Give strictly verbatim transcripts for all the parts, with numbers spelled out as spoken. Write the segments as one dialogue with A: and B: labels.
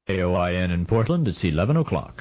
A: A O I N in Portland, it's eleven o'clock.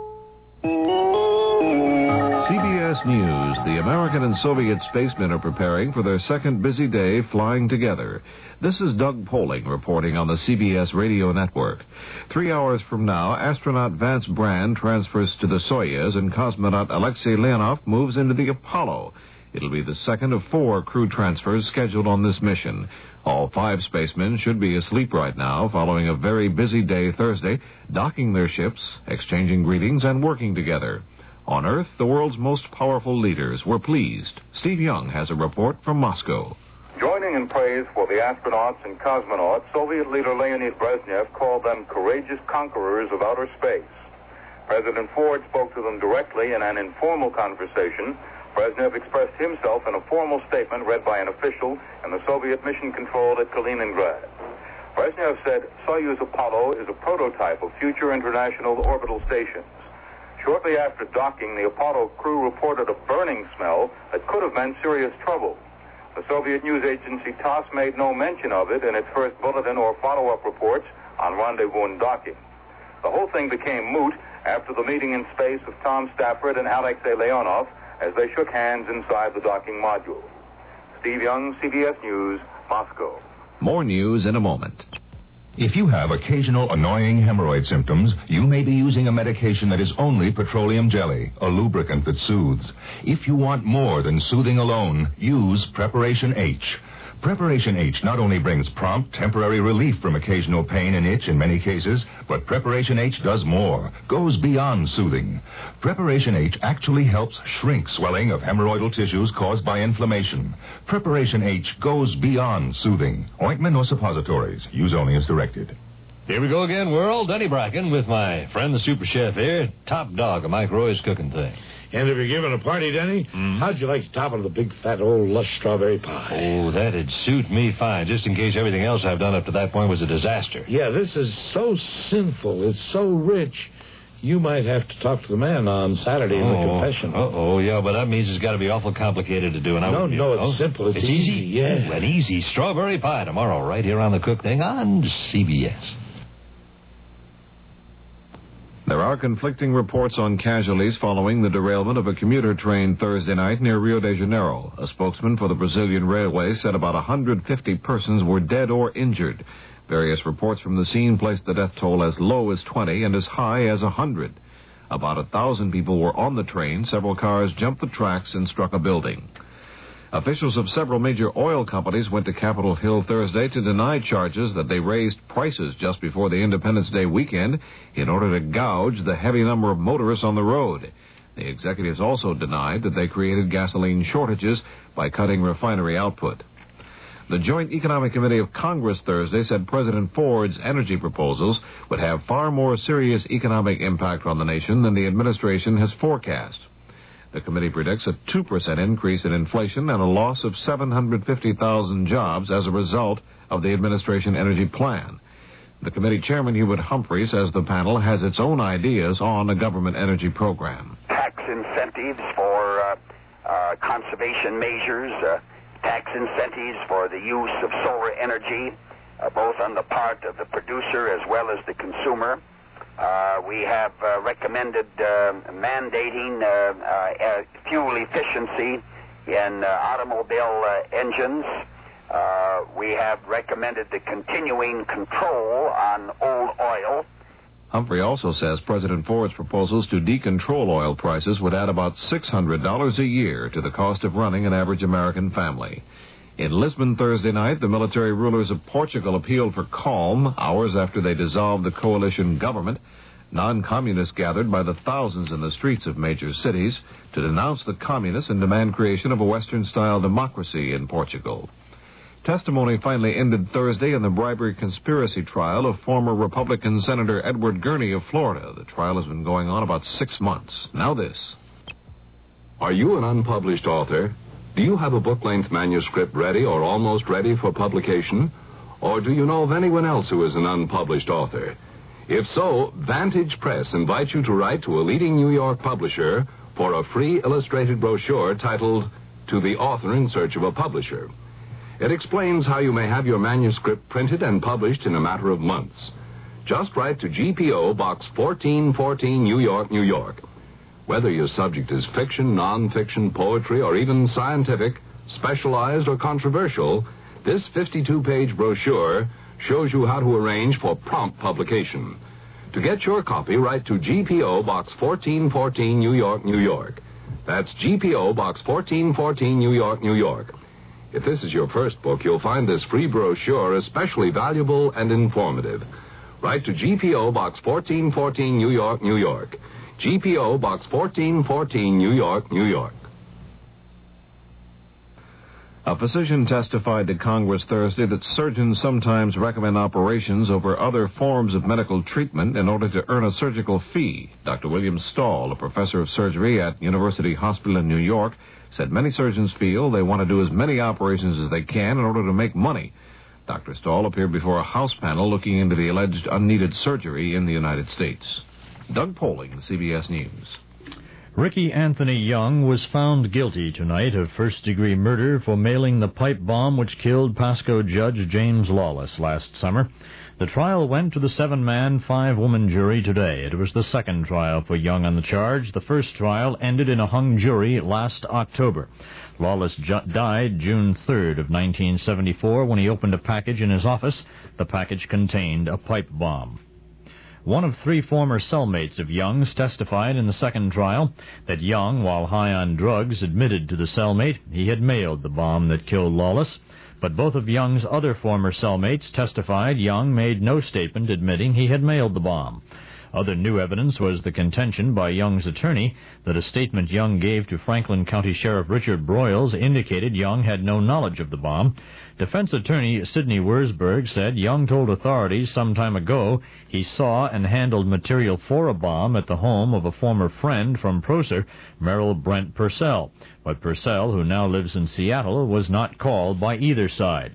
B: C B S News. The American and Soviet spacemen are preparing for their second busy day flying together. This is Doug Poling reporting on the C B S radio network. Three hours from now, astronaut Vance Brand transfers to the Soyuz and cosmonaut Alexei Leonov moves into the Apollo. It'll be the second of four crew transfers scheduled on this mission. All five spacemen should be asleep right now following a very busy day Thursday, docking their ships, exchanging greetings, and working together. On Earth, the world's most powerful leaders were pleased. Steve Young has a report from Moscow.
C: Joining in praise for the astronauts and cosmonauts, Soviet leader Leonid Brezhnev called them courageous conquerors of outer space. President Ford spoke to them directly in an informal conversation. Brezhnev expressed himself in a formal statement read by an official in the Soviet mission control at Kaliningrad. Brezhnev said Soyuz Apollo is a prototype of future international orbital stations. Shortly after docking, the Apollo crew reported a burning smell that could have meant serious trouble. The Soviet news agency TASS made no mention of it in its first bulletin or follow-up reports on rendezvous and docking. The whole thing became moot after the meeting in space of Tom Stafford and Alexei Leonov as they shook hands inside the docking module. Steve Young, C B S News, Moscow.
B: More news in a moment.
D: If you have occasional annoying hemorrhoid symptoms, you may be using a medication that is only petroleum jelly, a lubricant that soothes. If you want more than soothing alone, use Preparation H. Preparation H not only brings prompt, temporary relief from occasional pain and itch in many cases, but Preparation H does more, goes beyond soothing. Preparation H actually helps shrink swelling of hemorrhoidal tissues caused by inflammation. Preparation H goes beyond soothing. Ointment or suppositories. Use only as directed.
E: Here we go again, world. Denny Bracken with my friend the super chef here. Top dog of Mike Roy's cooking thing.
F: And if you're giving a party, Denny, mm. how'd you like to top it with a big, fat, old, lush strawberry pie?
E: Oh, that'd suit me fine, just in case everything else I've done up to that point was a disaster.
F: Yeah, this is so sinful. It's so rich. You might have to talk to the man on Saturday in
E: oh,
F: the confession.
E: Uh-oh, yeah, but that means it's got to be awful complicated to do. And I
F: no, no, it's
E: oh,
F: simple. It's,
E: it's
F: easy.
E: easy.
F: Yeah.
E: Ooh, an easy strawberry pie tomorrow right here on the Cook Thing on C B S.
B: There are conflicting reports on casualties following the derailment of a commuter train Thursday night near Rio de Janeiro. A spokesman for the Brazilian railway said about one hundred fifty persons were dead or injured. Various reports from the scene placed the death toll as low as twenty and as high as one hundred. About a thousand people were on the train. Several cars jumped the tracks and struck a building. Officials of several major oil companies went to Capitol Hill Thursday to deny charges that they raised prices just before the Independence Day weekend in order to gouge the heavy number of motorists on the road. The executives also denied that they created gasoline shortages by cutting refinery output. The Joint Economic Committee of Congress Thursday said President Ford's energy proposals would have far more serious economic impact on the nation than the administration has forecast. The committee predicts a two percent increase in inflation and a loss of seven hundred fifty thousand jobs as a result of the administration energy plan. The committee chairman, Hubert Humphrey, says the panel has its own ideas on a government energy program.
G: Tax incentives for uh, uh, conservation measures, uh, tax incentives for the use of solar energy, uh, both on the part of the producer as well as the consumer. Uh, we have uh, recommended uh, mandating uh, uh, fuel efficiency in uh, automobile uh, engines. Uh, we have recommended the continuing control on old oil.
B: Humphrey also says President Ford's proposals to decontrol oil prices would add about six hundred dollars a year to the cost of running an average American family. In Lisbon Thursday night, the military rulers of Portugal appealed for calm hours after they dissolved the coalition government. Non-communists gathered by the thousands in the streets of major cities to denounce the communists and demand creation of a Western-style democracy in Portugal. Testimony finally ended Thursday in the bribery conspiracy trial of former Republican Senator Edward Gurney of Florida. The trial has been going on about six months. Now this.
H: Are you an unpublished author? Do you have a book-length manuscript ready or almost ready for publication? Or do you know of anyone else who is an unpublished author? If so, Vantage Press invites you to write to a leading New York publisher for a free illustrated brochure titled To the Author in Search of a Publisher. It explains how you may have your manuscript printed and published in a matter of months. Just write to G P O Box fourteen fourteen, New York, New York. Whether your subject is fiction, non-fiction, poetry, or even scientific, specialized or controversial, this fifty-two page brochure shows you how to arrange for prompt publication. To get your copy, write to G P O Box fourteen fourteen, New York, New York. That's G P O Box fourteen fourteen, New York, New York. If this is your first book, you'll find this free brochure especially valuable and informative. Write to G P O Box fourteen fourteen, New York, New York. G P O Box fourteen fourteen, New York, New York.
B: A physician testified to Congress Thursday that surgeons sometimes recommend operations over other forms of medical treatment in order to earn a surgical fee. Doctor William Stahl, a professor of surgery at University Hospital in New York, said many surgeons feel they want to do as many operations as they can in order to make money. Doctor Stahl appeared before a House panel looking into the alleged unneeded surgery in the United States. Doug Poling, C B S News.
A: Ricky Anthony Young was found guilty tonight of first-degree murder for mailing the pipe bomb which killed Pasco Judge James Lawless last summer. The trial went to the seven-man, five-woman jury today. It was the second trial for Young on the charge. The first trial ended in a hung jury last October. Lawless ju- died June third of nineteen seventy-four when he opened a package in his office. The package contained a pipe bomb. One of three former cellmates of Young's testified in the second trial that Young, while high on drugs, admitted to the cellmate he had mailed the bomb that killed Lawless. But both of Young's other former cellmates testified Young made no statement admitting he had mailed the bomb. Other new evidence was the contention by Young's attorney that a statement Young gave to Franklin County Sheriff Richard Broyles indicated Young had no knowledge of the bomb. Defense attorney Sidney Wurzburg said Young told authorities some time ago he saw and handled material for a bomb at the home of a former friend from Prosser, Merrill Brent Purcell. But Purcell, who now lives in Seattle, was not called by either side.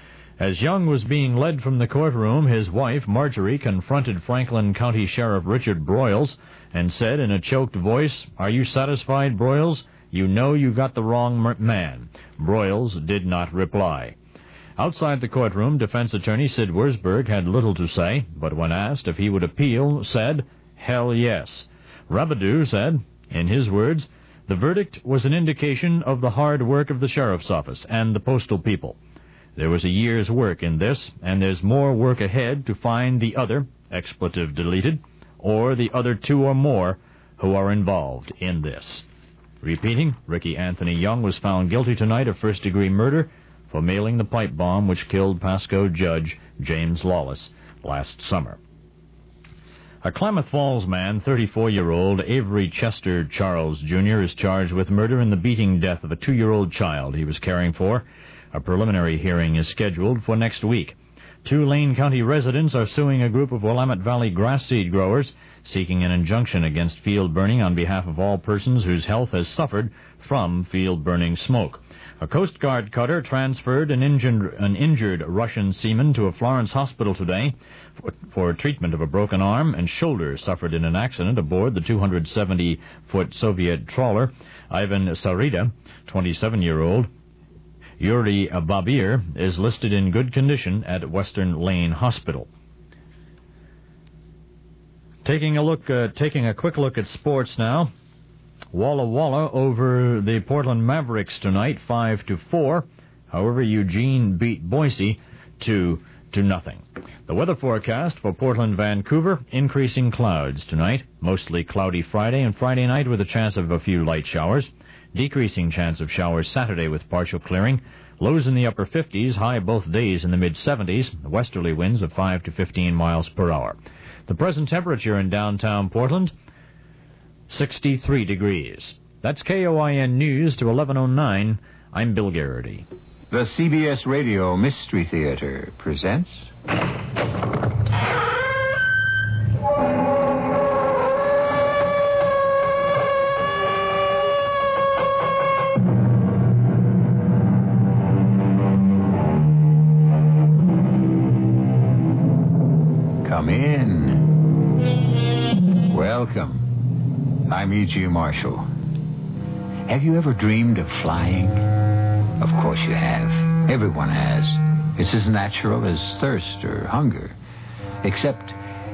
A: As Young was being led from the courtroom, his wife, Marjorie, confronted Franklin County Sheriff Richard Broyles and said in a choked voice, "Are you satisfied, Broyles? You know you got the wrong man." Broyles did not reply. Outside the courtroom, defense attorney Sid Wurzburg had little to say, but when asked if he would appeal, said, "Hell yes." Rabideau said, in his words, "The verdict was an indication of the hard work of the sheriff's office and the postal people. There was a year's work in this, and there's more work ahead to find the other, expletive deleted, or the other two or more who are involved in this." Repeating, Ricky Anthony Young was found guilty tonight of first-degree murder for mailing the pipe bomb which killed Pasco Judge James Lawless last summer. A Klamath Falls man, thirty-four-year-old Avery Chester Charles Junior, is charged with murder in the beating death of a two-year-old child he was caring for. A preliminary hearing is scheduled for next week. Two Lane County residents are suing a group of Willamette Valley grass seed growers, seeking an injunction against field burning on behalf of all persons whose health has suffered from field burning smoke. A Coast Guard cutter transferred an injured, an injured Russian seaman to a Florence hospital today for, for treatment of a broken arm and shoulder suffered in an accident aboard the two hundred seventy foot Soviet trawler. Ivan Sarita, twenty-seven-year-old, Yuri Babir, is listed in good condition at Western Lane Hospital. Taking a look, uh, taking a quick look at sports now. Walla Walla over the Portland Mavericks tonight, five to four. However, Eugene beat Boise two to nothing. The weather forecast for Portland, Vancouver: increasing clouds tonight, mostly cloudy Friday and Friday night with a chance of a few light showers. Decreasing chance of showers Saturday with partial clearing. Lows in the upper fifties, high both days in the mid-seventies. Westerly winds of five to fifteen miles per hour. The present temperature in downtown Portland, sixty-three degrees. That's K O I N News to eleven oh nine. I'm Bill Garrity.
I: The C B S Radio Mystery Theater presents... Come in. Welcome. I'm E G. Marshall. Have you ever dreamed of flying? Of course you have. Everyone has. It's as natural as thirst or hunger. Except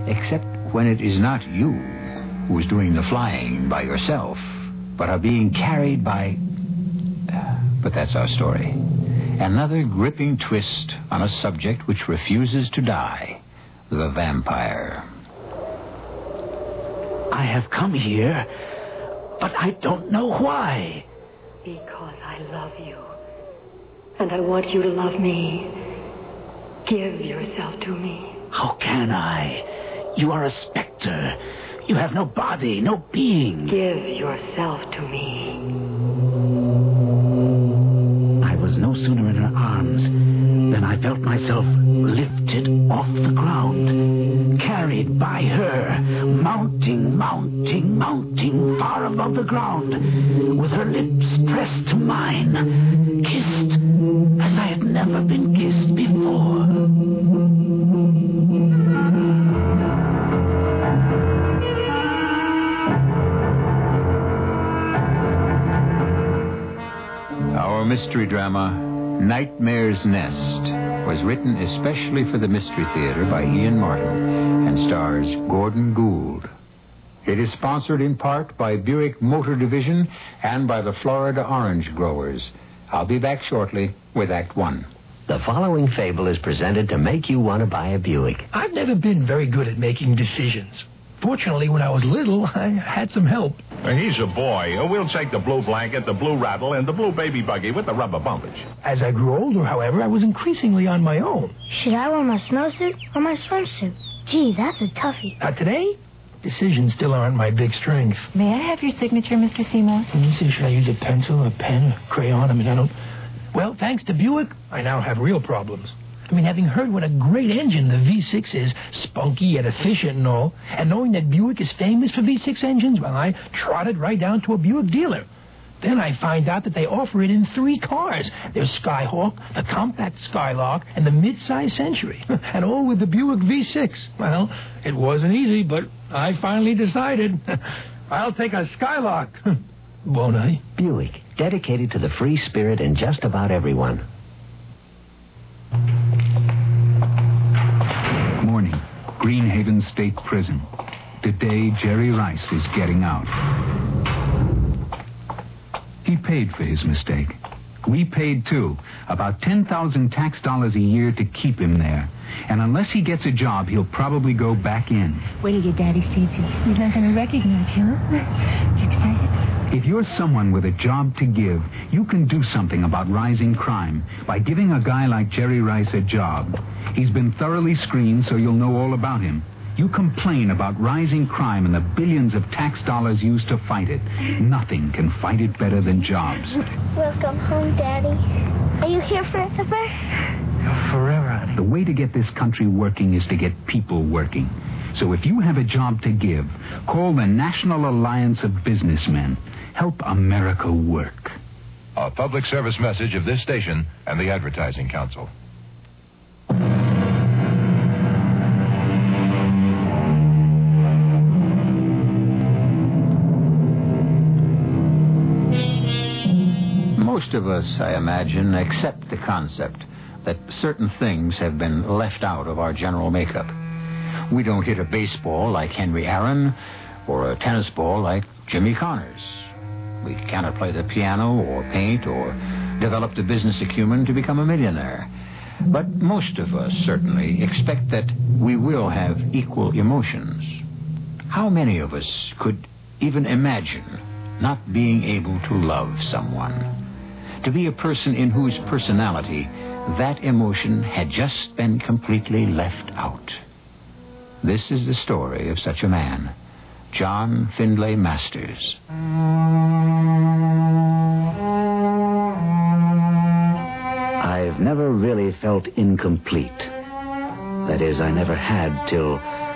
I: except when it is not you who is doing the flying by yourself, but are being carried by... But that's our story. Another gripping twist on a subject which refuses to die. The vampire.
J: I have come here, but I don't know why.
K: Because I love you. And I want you to love me. Give yourself to me.
J: How can I? You are a specter. You have no body, no being.
K: Give yourself to me.
J: I was no sooner in her arms than I felt myself lifted off the ground, carried by her, mounting, mounting, mounting far above the ground, with her lips pressed to mine, kissed as I had never been kissed before.
I: Our mystery drama, Nightmare's Nest, was written especially for the Mystery Theater by Ian Martin and stars Gordon Gould. It is sponsored in part by Buick Motor Division and by the Florida Orange Growers. I'll be back shortly with Act One.
L: The following fable is presented to make you want to buy a Buick.
M: I've never been very good at making decisions. Fortunately, when I was little, I had some help.
N: He's a boy. We'll take the blue blanket, the blue rattle, and the blue baby buggy with the rubber bumpers.
M: As I grew older, however, I was increasingly on my own.
O: Should I wear my snowsuit or my swimsuit? Gee, that's a toughie.
M: Now, today, decisions still aren't my big strength.
P: May I have your signature, Mister Seymour?
M: Let me see, should I use a pencil, a pen, a crayon? I mean, I don't... Well, thanks to Buick, I now have real problems. I mean, having heard what a great engine the V six is, spunky yet efficient and all, and knowing that Buick is famous for V six engines, well, I trotted right down to a Buick dealer. Then I find out that they offer it in three cars. There's Skyhawk, the compact Skylark, and the mid-size Century. And all with the Buick V six. Well, it wasn't easy, but I finally decided. I'll take a Skylark. Won't I?
L: Buick, dedicated to the free spirit in just about everyone.
I: Morning, Greenhaven State Prison. Today, Jerry Rice is getting out. He paid for his mistake. We paid, too. About ten thousand tax dollars a year to keep him there. And unless he gets a job, he'll probably go back in.
O: Wait till your daddy sees you. He's not going to recognize you, huh? You excited?
I: If you're someone with a job to give, you can do something about rising crime by giving a guy like Jerry Rice a job. He's been thoroughly screened, so you'll know all about him. You complain about rising crime and the billions of tax dollars used to fight it. Nothing can fight it better than jobs.
O: Welcome home, Daddy. Are you here forever?
I: Forever, honey. The way to get this country working is to get people working. So if you have a job to give, call the National Alliance of Businessmen. Help America work.
D: A public service message of this station and the Advertising Council.
I: Most of us, I imagine, accept the concept that certain things have been left out of our general makeup. We don't hit a baseball like Henry Aaron or a tennis ball like Jimmy Connors. We cannot play the piano or paint or develop the business acumen to become a millionaire. But most of us certainly expect that we will have equal emotions. How many of us could even imagine not being able to love someone? To be a person in whose personality that emotion had just been completely left out. This is the story of such a man, John Findlay Masters.
J: I've never really felt incomplete. That is, I never had till...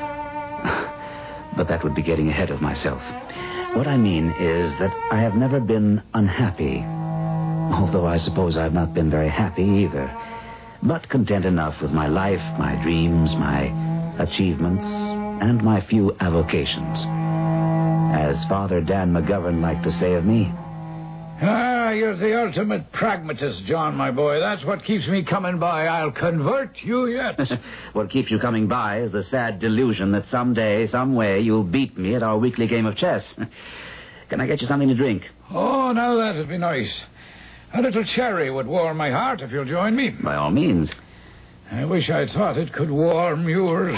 J: But that would be getting ahead of myself. What I mean is that I have never been unhappy. Although I suppose I've not been very happy either. But content enough with my life, my dreams, my achievements, and my few avocations. As Father Dan McGovern liked to say of me,
F: Ah, you're the ultimate pragmatist, John, my boy. That's what keeps me coming by. I'll convert you yet.
J: What keeps you coming by is the sad delusion that someday, some way, you'll beat me at our weekly game of chess. Can I get you something to drink?
F: Oh, now that'd be nice. A little cherry would warm my heart if you'll join me.
J: By all means.
F: I wish I thought it could warm yours.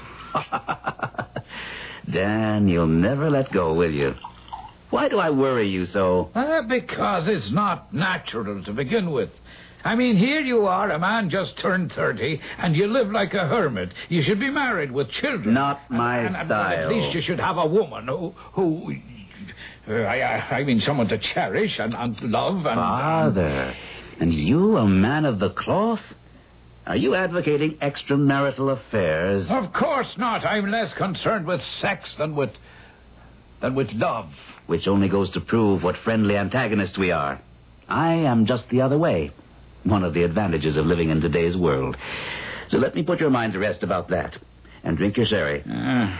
J: Dan, you'll never let go, will you? Why do I worry you so?
F: Uh, because it's not natural to begin with. I mean, here you are, a man just turned thirty, and you live like a hermit. You should be married with children.
J: Not my
F: and, and,
J: style.
F: And at least you should have a woman who... who uh, I, I mean, someone to cherish and, and love and...
J: Father, and you, a man of the cloth? Are you advocating extramarital affairs?
F: Of course not. I'm less concerned with sex than with... than with love.
J: Which only goes to prove what friendly antagonists we are. I am just the other way. One of the advantages of living in today's world. So let me put your mind to rest about that. And drink your sherry.
F: Uh,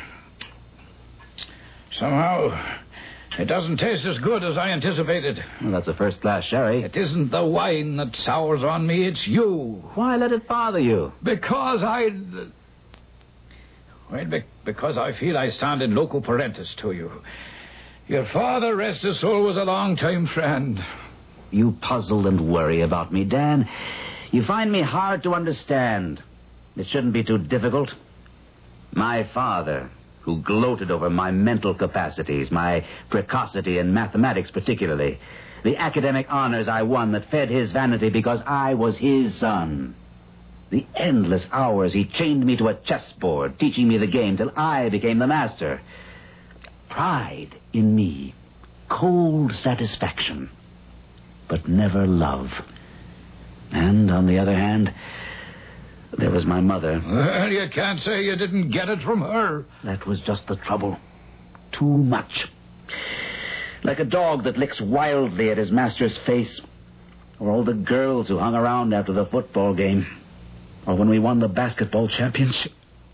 F: somehow, it doesn't taste as good as I anticipated.
J: Well, that's a first-class sherry.
F: It isn't the wine that sours on me, it's you.
J: Why let it bother you?
F: Because I... Well, be- because I feel I stand in loco parentis to you. Your father, rest his soul, was a long-time friend.
J: You puzzle and worry about me, Dan. You find me hard to understand. It shouldn't be too difficult. My father, who gloated over my mental capacities, my precocity in mathematics particularly, the academic honors I won that fed his vanity because I was his son. The endless hours he chained me to a chessboard, teaching me the game till I became the master. Pride in me, cold satisfaction, but never love. And, on the other hand, there was my mother.
F: Well, you can't say you didn't get it from her.
J: That was just the trouble. Too much. Like a dog that licks wildly at his master's face, or all the girls who hung around after the football game, or when we won the basketball championship.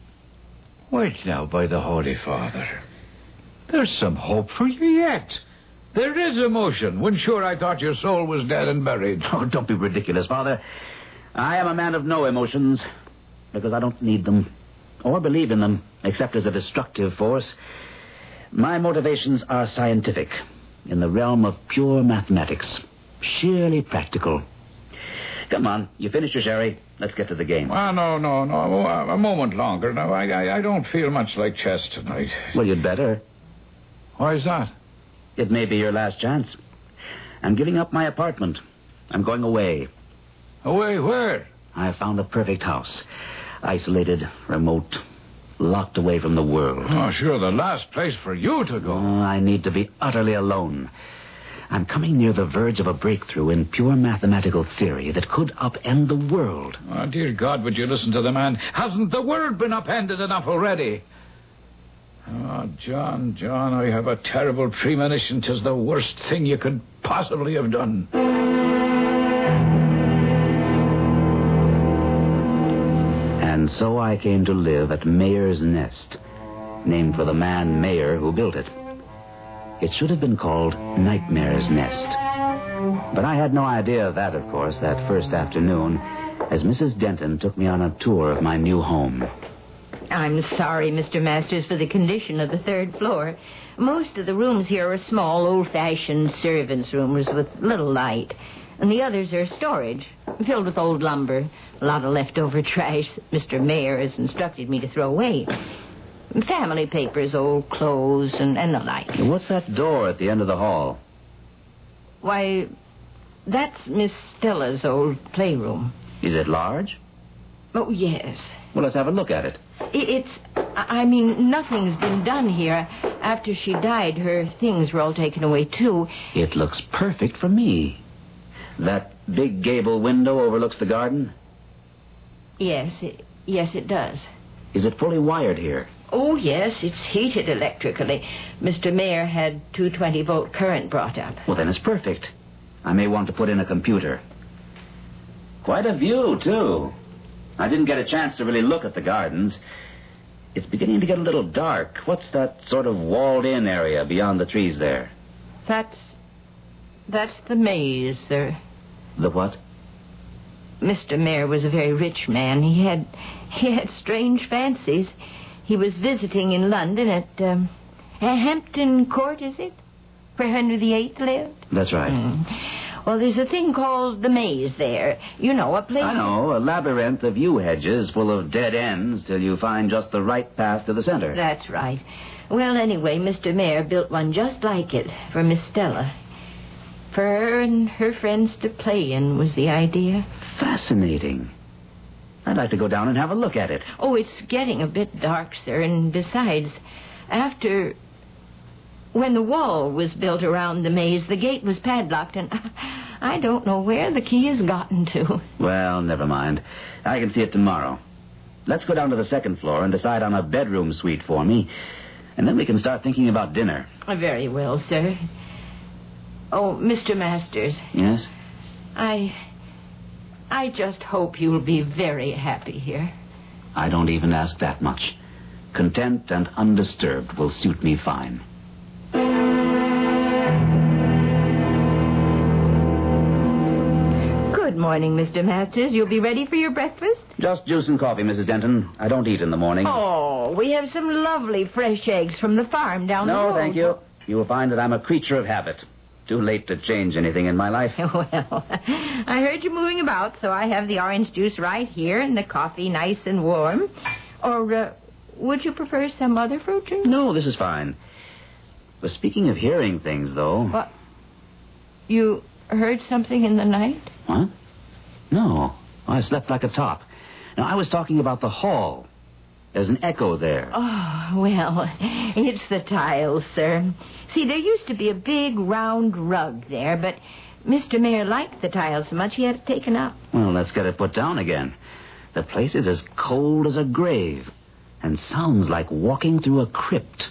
F: Wait now, by the Holy Father. There's some hope for you yet. There is emotion, when sure I thought your soul was dead and buried.
J: Oh, don't be ridiculous, Father. I am a man of no emotions, because I don't need them, or believe in them, except as a destructive force. My motivations are scientific, in the realm of pure mathematics, sheerly practical. Come on, you finished your sherry. Let's get to the game.
F: Ah, no, no, no. A moment longer. Now, I, I, I don't feel much like chess tonight.
J: Well, you'd better.
F: Why is that?
J: It may be your last chance. I'm giving up my apartment. I'm going away.
F: Away where?
J: I found a perfect house. Isolated, remote, locked away from the world.
F: Oh, sure, the last place for you to go.
J: Oh, I need to be utterly alone. I'm coming near the verge of a breakthrough in pure mathematical theory that could upend the world.
F: Oh, dear God, would you listen to the man? Hasn't the world been upended enough already? Oh, John, John, I have a terrible premonition 'tis the worst thing you could possibly have done.
J: And so I came to live at Mayor's Nest, named for the man Mayor who built it. It should have been called Nightmare's Nest. But I had no idea of that, of course, that first afternoon, as Missus Denton took me on a tour of my new home.
Q: I'm sorry, Mister Masters, for the condition of the third floor. Most of the rooms here are small, old-fashioned servants' rooms with little light. And the others are storage, filled with old lumber. A lot of leftover trash Mister Mayor has instructed me to throw away. Family papers, old clothes, and, and the like.
J: What's that door at the end of the hall?
Q: Why, that's Miss Stella's old playroom.
J: Is it large?
Q: Oh, yes.
J: Well, let's have a look at it.
Q: It, it's, I mean, nothing's been done here. After she died, her things were all taken away, too.
J: It looks perfect for me. That big gable window overlooks the garden?
Q: Yes, it, yes, it does.
J: Is it fully wired here?
Q: Oh, yes, it's heated electrically. Mister Mayor had two twenty-volt current brought up.
J: Well, then it's perfect. I may want to put in a computer. Quite a view, too. I didn't get a chance to really look at the gardens. It's beginning to get a little dark. What's that sort of walled-in area beyond the trees there?
Q: That's... That's the maze, sir.
J: The what?
Q: Mister Mayor was a very rich man. He had he had strange fancies. He was visiting in London at, um, at Hampton Court, is it? Where Henry the Eighth lived?
J: That's right.
Q: Mm. Well, there's a thing called the maze there. You know, a place...
J: I know, a labyrinth of yew hedges full of dead ends till you find just the right path to the center.
Q: That's right. Well, anyway, Mister Mayor built one just like it for Miss Stella. For her and her friends to play in was the idea.
J: Fascinating. I'd like to go down and have a look at it.
Q: Oh, it's getting a bit dark, sir. And besides, after... When the wall was built around the maze, the gate was padlocked, and I don't know where the key has gotten to.
J: Well, never mind. I can see it tomorrow. Let's go down to the second floor and decide on a bedroom suite for me, and then we can start thinking about dinner.
Q: Very well, sir. Oh, Mister Masters.
J: Yes?
Q: I... I just hope you'll be very happy here.
J: I don't even ask that much. Content and undisturbed will suit me fine.
Q: Good morning, Mister Masters. You'll be ready for your breakfast?
J: Just juice and coffee, Missus Denton. I don't eat in the morning.
Q: Oh, we have some lovely fresh eggs from the farm down the road.
J: No, thank you. You will find that I'm a creature of habit. Too late to change anything in my life.
Q: Well, I heard you moving about, so I have the orange juice right here and the coffee nice and warm. Or uh, would you prefer some other fruit drink?
J: No, this is fine. But speaking of hearing things, though...
Q: What? You heard something in the night?
J: What? No. I slept like a top. Now, I was talking about the hall. There's an echo there.
Q: Oh, well, it's the tiles, sir. See, there used to be a big round rug there, but Mister Mayor liked the tiles so much he had it taken up.
J: Well, let's get it put down again. The place is as cold as a grave and sounds like walking through a crypt.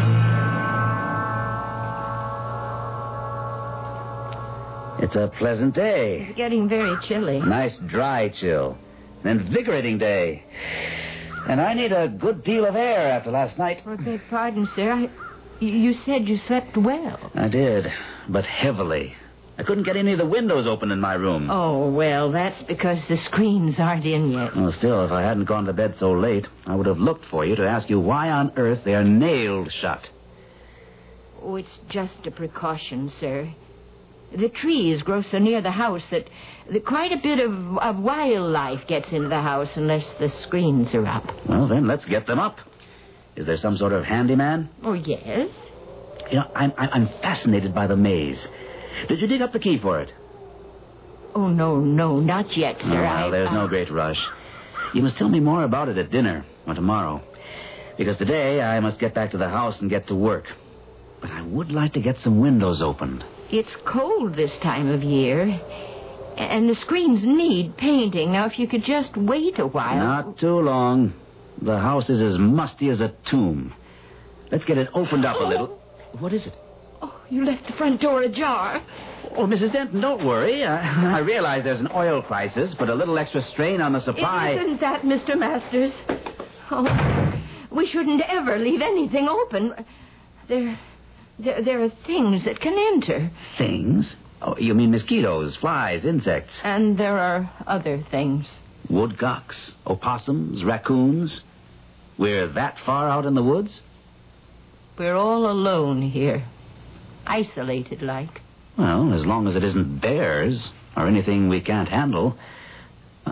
J: It's a pleasant day.
Q: It's getting very chilly.
J: Nice dry chill. An invigorating day. And I need a good deal of air after last night.
Q: I beg pardon, sir. I, you said you slept well.
J: I did, but heavily. I couldn't get any of the windows open in my room.
Q: Oh, well, that's because the screens aren't in yet.
J: Well, still, if I hadn't gone to bed so late, I would have looked for you to ask you why on earth they are nailed shut.
Q: Oh, it's just a precaution, sir. The trees grow so near the house that, that quite a bit of, of wildlife gets into the house unless the screens are up.
J: Well, then, let's get them up. Is there some sort of handyman?
Q: Oh, yes.
J: You know, I'm, I'm fascinated by the maze. Did you dig up the key for it?
Q: Oh, no, no, not yet, sir.
J: Oh, well,
Q: I,
J: there's
Q: I...
J: no great rush. You must tell me more about it at dinner or tomorrow. Because today I must get back to the house and get to work. But I would like to get some windows opened.
Q: It's cold this time of year, and the screens need painting. Now, if you could just wait a while...
J: Not too long. The house is as musty as a tomb. Let's get it opened up a little. What is it?
Q: Oh, you left the front door ajar.
J: Oh, Missus Denton, don't worry. I, I realize there's an oil crisis, but a little extra strain on the supply...
Q: Isn't that, Mister Masters? Oh, we shouldn't ever leave anything open. There... There, there are things that can enter.
J: Things? Oh, you mean mosquitoes, flies, insects.
Q: And there are other things.
J: Woodcocks, opossums, raccoons. We're that far out in the woods?
Q: We're all alone here. Isolated like.
J: Well, as long as it isn't bears or anything we can't handle. Uh,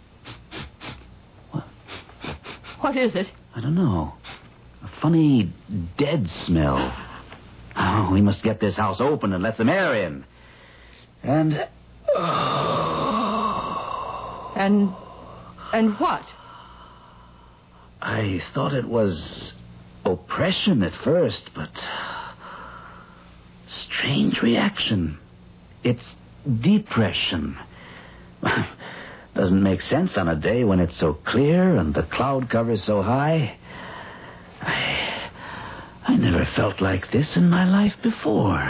Q: what? What is it?
J: I don't know. A funny dead smell. Oh, we must get this house open and let some air in. And... Oh.
Q: And... And what?
J: I thought it was oppression at first, but... Strange reaction. It's depression. Doesn't make sense on a day when it's so clear and the cloud cover's so high. I... I never felt like this in my life before.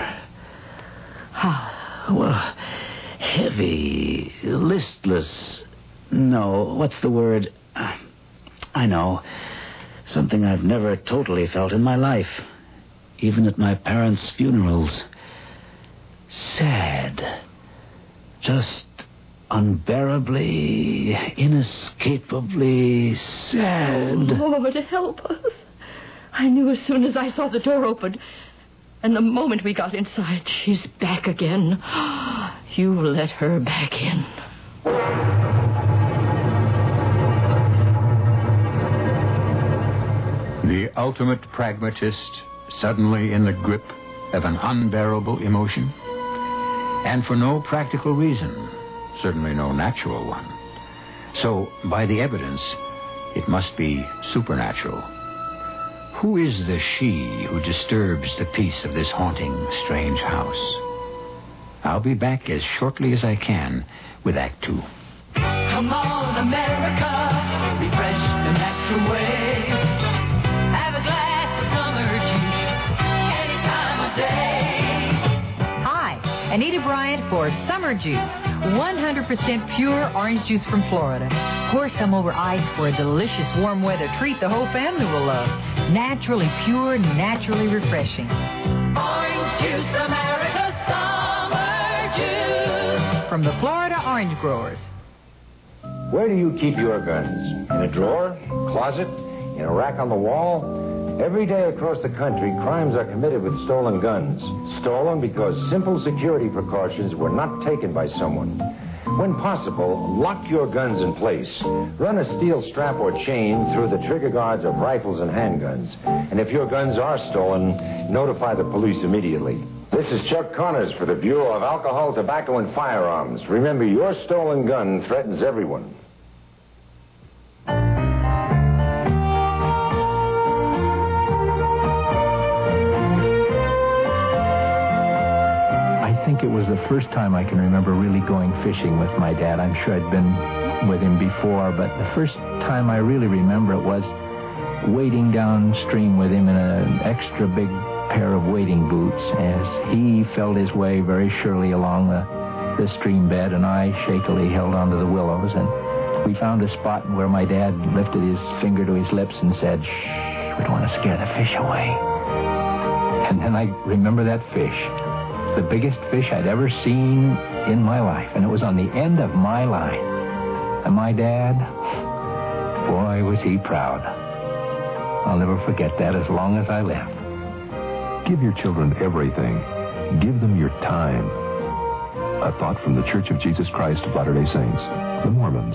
J: Well, heavy, listless. No, what's the word? I know. Something I've never totally felt in my life, even at my parents' funerals. sad. Just unbearably, inescapably sad.
K: Oh, Lord, help us. I knew as soon as I saw the door open. And the moment we got inside, she's back again. You let her back in.
I: The ultimate pragmatist suddenly in the grip of an unbearable emotion. And for no practical reason, certainly no natural one. So, by the evidence, it must be supernatural. Who is the she who disturbs the peace of this haunting, strange house? I'll be back as shortly as I can with Act Two.
R: Come on, America, refresh the natural way. Have a glass of summer juice any time of day.
S: Hi, Anita Bryant for Summer Juice. one hundred percent pure orange juice from Florida. Pour some over ice for a delicious warm weather treat the whole family will love. Naturally pure, naturally refreshing.
R: Orange juice, America, summer juice.
S: From the Florida Orange Growers.
T: Where do you keep your guns? In a drawer? Closet? In a rack on the wall? Every day across the country, crimes are committed with stolen guns. Stolen because simple security precautions were not taken by someone. When possible, lock your guns in place. Run a steel strap or chain through the trigger guards of rifles and handguns. And if your guns are stolen, notify the police immediately. This is Chuck Connors for the Bureau of Alcohol, Tobacco, and Firearms. Remember, your stolen gun threatens everyone.
U: I think it was the first time I can remember really going fishing with my dad. I'm sure I'd been with him before, but the first time I really remember it was wading downstream with him in an extra big pair of wading boots as he felt his way very surely along the, the stream bed, and I shakily held onto the willows, and we found a spot where my dad lifted his finger to his lips and said, "Shh, we don't want to scare the fish away." And then I remember that fish, the biggest fish I'd ever seen in my life, and it was on the end of my line. And my dad, boy, was he proud. I'll never forget that as long as I live.
V: Give your children everything. Give them your time. A thought from the Church of Jesus Christ of Latter-day Saints, the Mormons.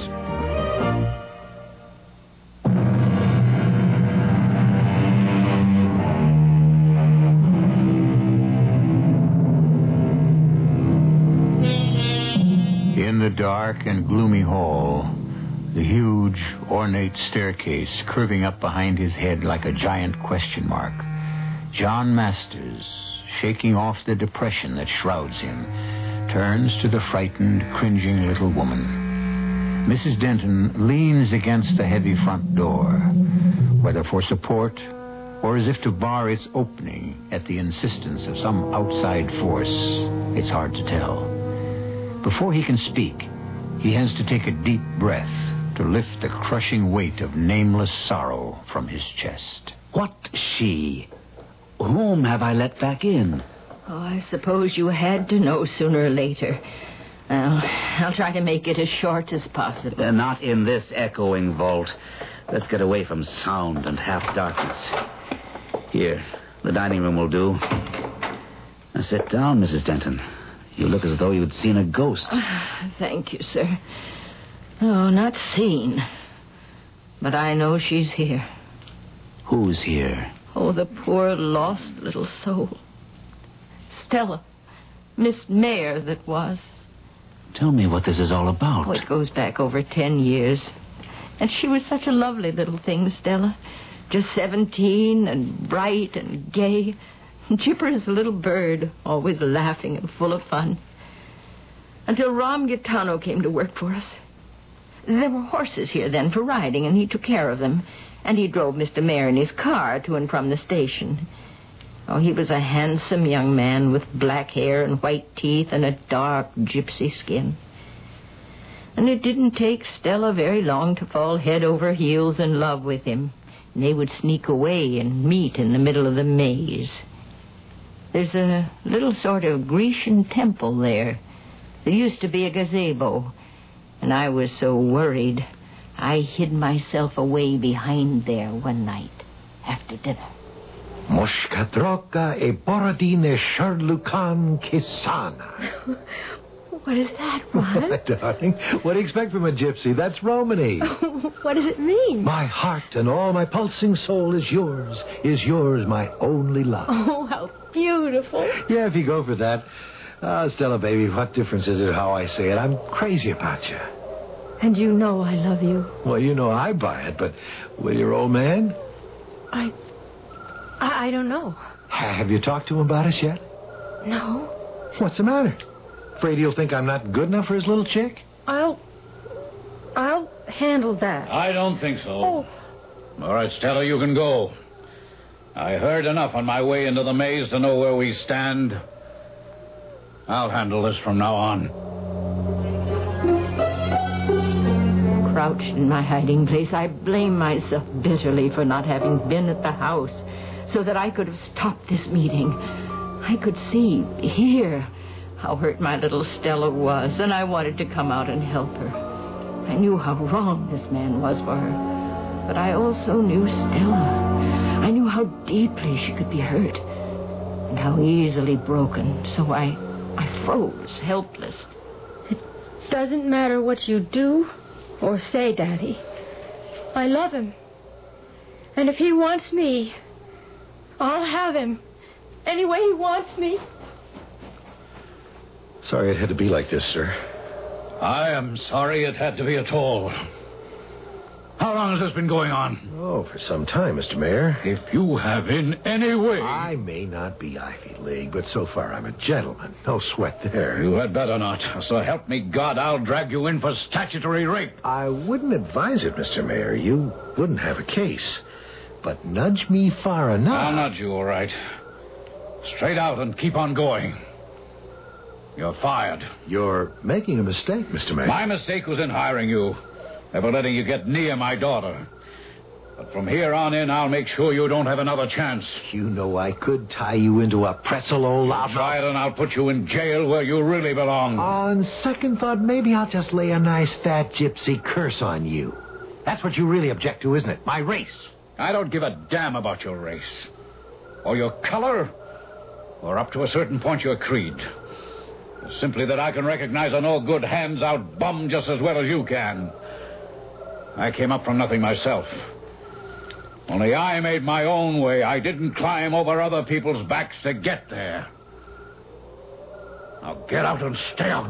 I: In the dark and gloomy hall, the huge, ornate staircase curving up behind his head like a giant question mark, John Masters, shaking off the depression that shrouds him, turns to the frightened, cringing little woman. Missus Denton leans against the heavy front door, whether for support or as if to bar its opening at the insistence of some outside force. It's hard to tell. Before he can speak, he has to take a deep breath to lift the crushing weight of nameless sorrow from his chest.
J: What she? Whom have I let back in?
Q: Oh, I suppose you had to know sooner or later. Well, I'll try to make it as short as possible.
J: Uh, not in this echoing vault. Let's get away from sound and half-darkness. Here, the dining room will do. Now sit down, Missus Denton. You look as though you'd seen a ghost.
Q: Thank you, sir. No, not seen. But I know she's here.
J: Who's here?
Q: Oh, the poor, lost little soul. Stella. Miss Mayer, that was.
J: Tell me what this is all about.
Q: Oh, it goes back over ten years. And she was such a lovely little thing, Stella. Just seventeen and bright and gay. Chipper as a little bird, always laughing and full of fun. Until Ram Gitano came to work for us. There were horses here then for riding, and he took care of them. And he drove Mister Mayer in his car to and from the station. Oh, he was a handsome young man with black hair and white teeth and a dark gypsy skin. And it didn't take Stella very long to fall head over heels in love with him. And they would sneak away and meet in the middle of the maze. There's a little sort of Grecian temple there. There used to be a gazebo. And I was so worried, I hid myself away behind there one night after dinner.
T: Moshka droga e borodine sherlukan kisana.
K: What is that, what?
T: Darling, what do you expect from a gypsy? That's Romany.
K: What does it mean?
T: My heart and all my pulsing soul is yours, is yours, my only love.
K: Oh, how beautiful.
T: Yeah, if you go for that. Oh, Stella, baby, what difference is it how I say it? I'm crazy about you.
K: And you know I love you.
T: Well, you know I buy it, but will your old man?
K: I... I, I don't know.
T: Have you talked to him about us yet?
K: No.
T: What's the matter? Afraid he'll think I'm not good enough for his little chick?
K: I'll... I'll handle that.
F: I don't think so.
K: Oh.
F: All right, Stella, you can go. I heard enough on my way into the maze to know where we stand. I'll handle this from now on.
Q: Crouched in my hiding place, I blame myself bitterly for not having been at the house so that I could have stopped this meeting. I could see, hear how hurt my little Stella was, and I wanted to come out and help her. I knew how wrong this man was for her, but I also knew Stella. I knew how deeply she could be hurt and how easily broken, so I, I froze, helpless.
K: It doesn't matter what you do or say, Daddy. I love him. And if he wants me, I'll have him any way he wants me.
T: Sorry it had to be like this, sir.
F: I am sorry it had to be at all. How long has this been going on?
T: Oh, for some time, Mister Mayor.
F: If you have in any way...
T: I may not be Ivy League, but so far I'm a gentleman. No sweat there.
F: You had better not. So help me God, I'll drag you in for statutory rape.
T: I wouldn't advise it, Mister Mayor. You wouldn't have a case. But nudge me far enough.
F: I'll nudge you, all right. Straight out and keep on going. You're fired.
T: You're making a mistake, Mister Mayor.
F: My mistake was in hiring you. Never letting you get near my daughter. But from here on in, I'll make sure you don't have another chance.
T: You know I could tie you into a pretzel, old loudmouth.
F: Try it and I'll put you in jail where you really belong.
T: On second thought, maybe I'll just lay a nice fat gypsy curse on you. That's what you really object to, isn't it? My race.
F: I don't give a damn about your race. Or your color. Or up to a certain point your creed. Simply that I can recognize a no-good, hands-out bum just as well as you can. I came up from nothing myself. Only I made my own way. I didn't climb over other people's backs to get there. Now get out and stay out.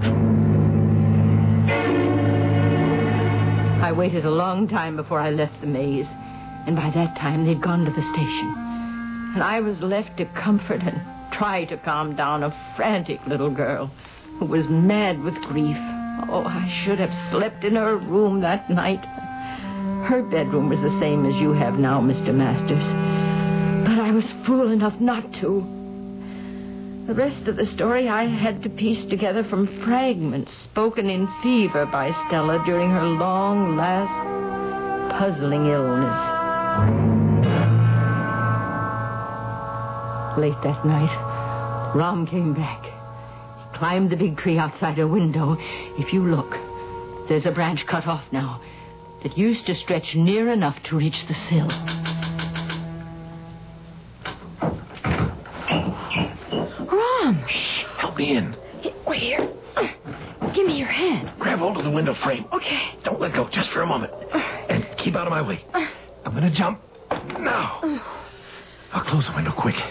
Q: I waited a long time before I left the maze, and by that time they'd gone to the station. And I was left to comfort and try to calm down a frantic little girl who was mad with grief. Oh, I should have slept in her room that night. Her bedroom was the same as you have now, Mister Masters. But I was fool enough not to. The rest of the story I had to piece together from fragments spoken in fever by Stella during her long, last, puzzling illness. Late that night, Ram came back. He climbed the big tree outside her window. If you look, there's a branch cut off now that used to stretch near enough to reach the sill.
K: Ram!
T: Shh, help me in.
K: Wait here. Give me your hand.
T: Grab hold of the window frame.
K: Okay.
T: Don't let go, just for a moment. And keep out of my way. I'm going to jump. Now. I'll close the window quick.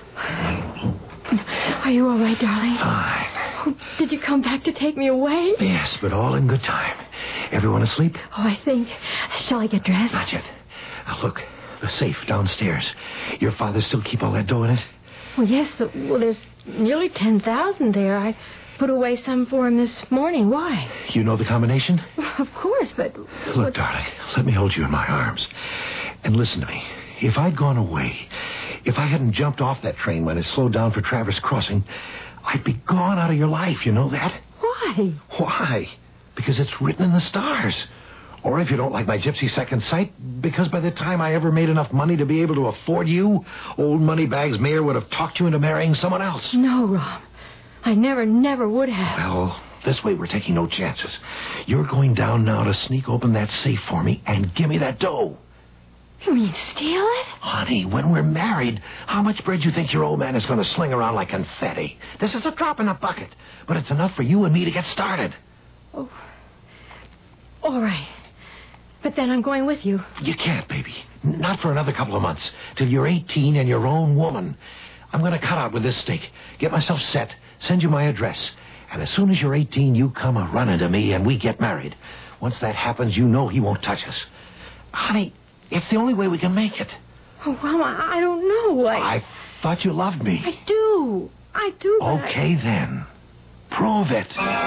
K: Are you all right, darling?
T: Fine.
K: Oh, did you come back to take me away?
T: Yes, but all in good time. Everyone asleep?
K: Oh, I think. Shall I get dressed?
T: Not yet. Now, look, the safe downstairs. Your father still keep all that dough in it?
K: Well, yes. Uh, well, there's nearly ten thousand there. I put away some for him this morning. Why?
T: You know the combination?
K: Well, of course, but...
T: Look,
K: what...
T: darling, let me hold you in my arms. And listen to me. If I'd gone away, if I hadn't jumped off that train when it slowed down for Traverse Crossing, I'd be gone out of your life, you know that?
K: Why?
T: Why? Because it's written in the stars.
C: Or if you don't like my gypsy second sight, because by the time I ever made enough money to be able to afford you, old Moneybags Mayer would have talked you into marrying someone else.
K: No, Rob. I never, never would have.
C: Well, this way we're taking no chances. You're going down now to sneak open that safe for me and give me that dough.
K: You mean steal it?
C: Honey, when we're married, how much bread do you think your old man is going to sling around like confetti? This is a drop in the bucket, but it's enough for you and me to get started.
K: Oh. All right. But then I'm going with you.
C: You can't, baby. N- not for another couple of months. Till you're eighteen and your own woman. I'm going to cut out with this stake, get myself set, send you my address. And as soon as you're eighteen, you come a-running to me and we get married. Once that happens, you know he won't touch us. Honey, it's the only way we can make it.
K: Oh, well, I, I don't know. I...
C: I thought you loved me.
K: I do. I do.
C: Okay,
K: I...
C: then. Prove it.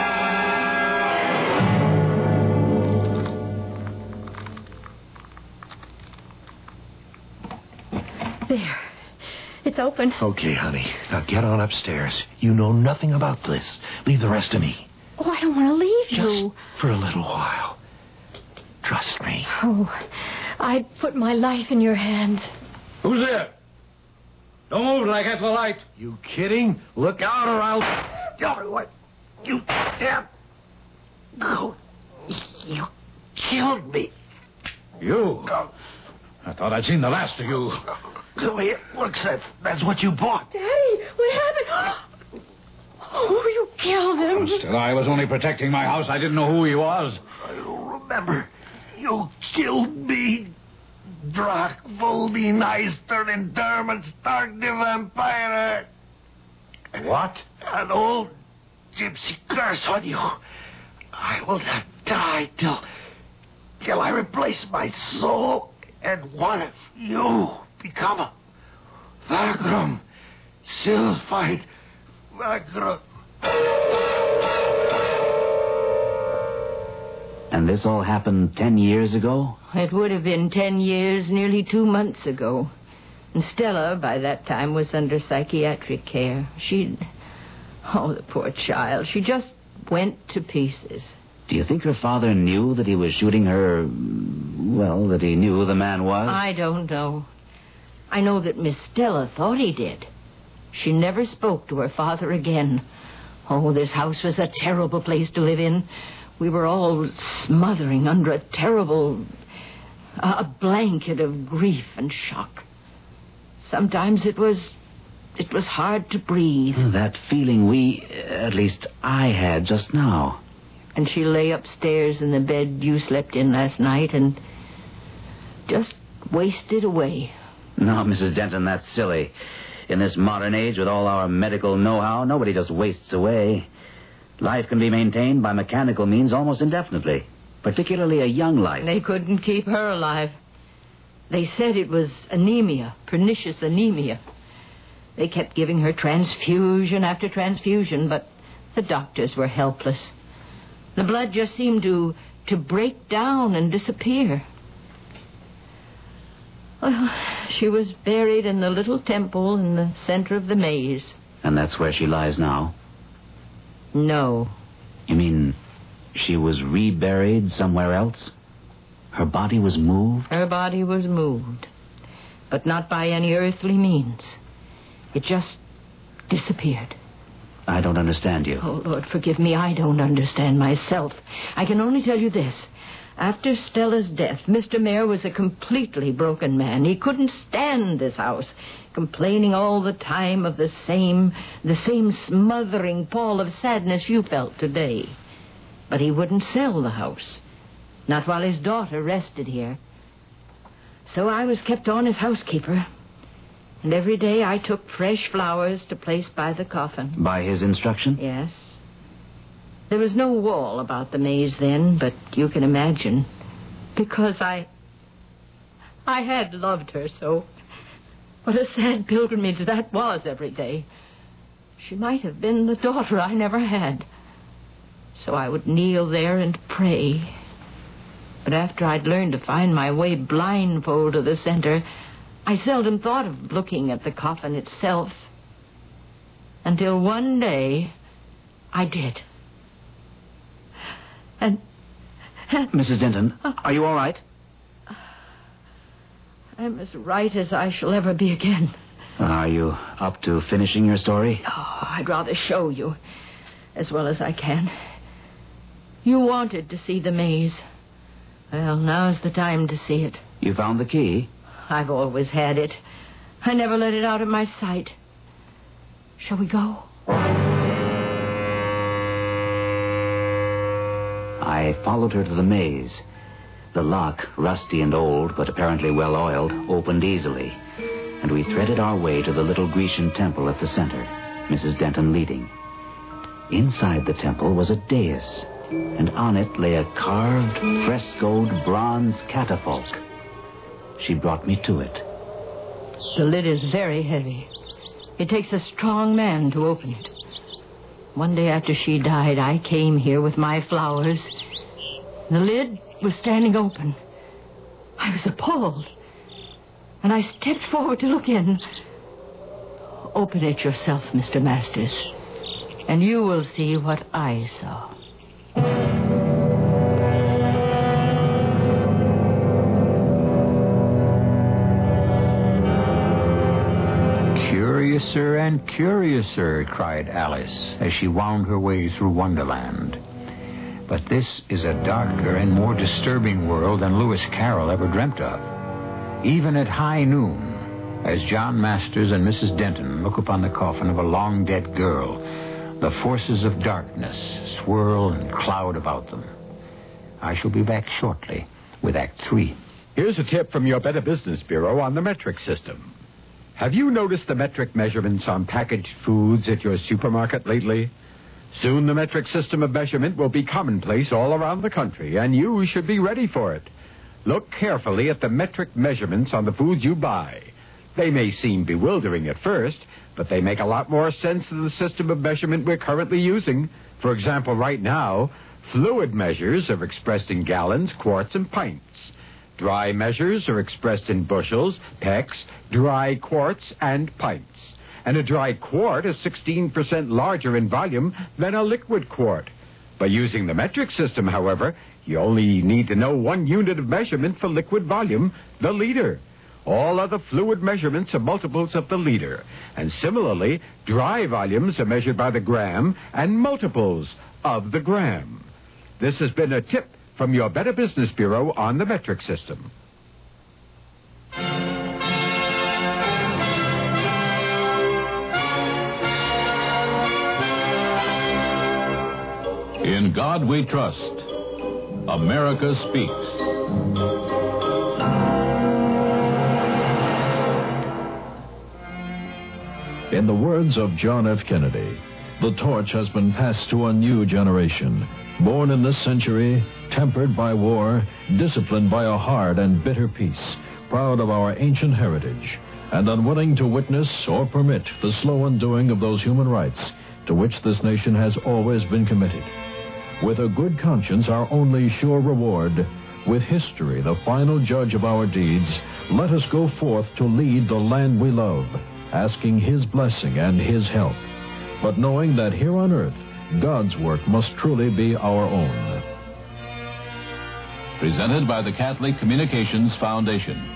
K: There. It's open.
C: Okay, honey. Now get on upstairs. You know nothing about this. Leave the rest to me.
K: Oh, I don't want to leave
C: Just
K: you.
C: for a little while. Trust me.
K: Oh, I'd put my life in your hands.
F: Who's there? Don't move till I get the light.
C: You kidding? Look out or I'll... Oh, what? You damn... Oh, you killed me.
F: You? I thought I'd seen the last of you.
C: The way it looks, that, that's what you bought.
K: Daddy, what happened? Oh, you killed him.
F: Still, I was only protecting my house. I didn't know who he was.
C: I don't remember. You killed me. Drak Voldy Neister in Dermot Stark the Vampire.
F: What?
C: An old gypsy curse on you. I will not die till, till I replace my soul and one of you become a Vagram, Sylphite Vagram.
L: And this all happened ten years ago?
Q: It would have been ten years, nearly two months ago. And Stella, by that time, was under psychiatric care. She'd... Oh, the poor child. She just went to pieces.
L: Do you think her father knew that he was shooting her... Well, that he knew who the man was?
Q: I don't know. I know that Miss Stella thought he did. She never spoke to her father again. Oh, this house was a terrible place to live in. We were all smothering under a terrible... a blanket of grief and shock. Sometimes it was... it was hard to breathe.
L: That feeling we... at least I had just now.
Q: And she lay upstairs in the bed you slept in last night and just wasted away.
L: No, Missus Denton, that's silly. In this modern age, with all our medical know-how, nobody just wastes away. Life can be maintained by mechanical means almost indefinitely, particularly a young life.
Q: They couldn't keep her alive. They said it was anemia, pernicious anemia. They kept giving her transfusion after transfusion, but the doctors were helpless. The blood just seemed to, to break down and disappear. Well, she was buried in the little temple in the center of the maze.
L: And that's where she lies now?
Q: No.
L: You mean she was reburied somewhere else? Her body was moved?
Q: Her body was moved, but not by any earthly means. It just disappeared.
L: I don't understand you.
Q: Oh, Lord, forgive me. I don't understand myself. I can only tell you this. After Stella's death, Mister Mayer was a completely broken man. He couldn't stand this house, complaining all the time of the same, the same smothering pall of sadness you felt today. But he wouldn't sell the house, not while his daughter rested here. So I was kept on as housekeeper, and every day I took fresh flowers to place by the coffin.
L: By his instruction?
Q: Yes. There was no wall about the maze then, but you can imagine. Because I... I had loved her so. What a sad pilgrimage that was every day. She might have been the daughter I never had. So I would kneel there and pray. But after I'd learned to find my way blindfold to the center, I seldom thought of looking at the coffin itself. Until one day, I did. And
L: Missus Denton, are you all right?
Q: I'm as right as I shall ever be again.
L: Are you up to finishing your story?
Q: Oh, I'd rather show you as well as I can. You wanted to see the maze. Well, now's the time to see it.
L: You found the key?
Q: I've always had it. I never let it out of my sight. Shall we go?
L: I followed her to the maze. The lock, rusty and old, but apparently well oiled, opened easily, and we threaded our way to the little Grecian temple at the center, Missus Denton leading. Inside the temple was a dais, and on it lay a carved, frescoed bronze catafalque. She brought me to it.
Q: The lid is very heavy. It takes a strong man to open it. One day after she died, I came here with my flowers. The lid was standing open. I was appalled. And I stepped forward to look in. Open it yourself, Mister Masters, and you will see what I saw.
I: Curiouser and curiouser, cried Alice as she wound her way through Wonderland. But this is a darker and more disturbing world than Lewis Carroll ever dreamt of. Even at high noon, as John Masters and Missus Denton look upon the coffin of a long-dead girl, the forces of darkness swirl and cloud about them. I shall be back shortly with Act Three.
E: Here's a tip from your Better Business Bureau on the metric system. Have you noticed the metric measurements on packaged foods at your supermarket lately? Soon the metric system of measurement will be commonplace all around the country, and you should be ready for it. Look carefully at the metric measurements on the foods you buy. They may seem bewildering at first, but they make a lot more sense than the system of measurement we're currently using. For example, right now, fluid measures are expressed in gallons, quarts, and pints. Dry measures are expressed in bushels, pecks, dry quarts, and pints. And a dry quart is sixteen percent larger in volume than a liquid quart. By using the metric system, however, you only need to know one unit of measurement for liquid volume, the liter. All other fluid measurements are multiples of the liter. And similarly, dry volumes are measured by the gram and multiples of the gram. This has been a tip from your Better Business Bureau on the metric system.
G: In God we trust. America speaks. In the words of John F. Kennedy, the torch has been passed to a new generation, born in this century, tempered by war, disciplined by a hard and bitter peace, proud of our ancient heritage, and unwilling to witness or permit the slow undoing of those human rights to which this nation has always been committed. With a good conscience, our only sure reward, with history the final judge of our deeds, let us go forth to lead the land we love, asking His blessing and His help, but knowing that here on earth, God's work must truly be our own. Presented by the Catholic Communications Foundation.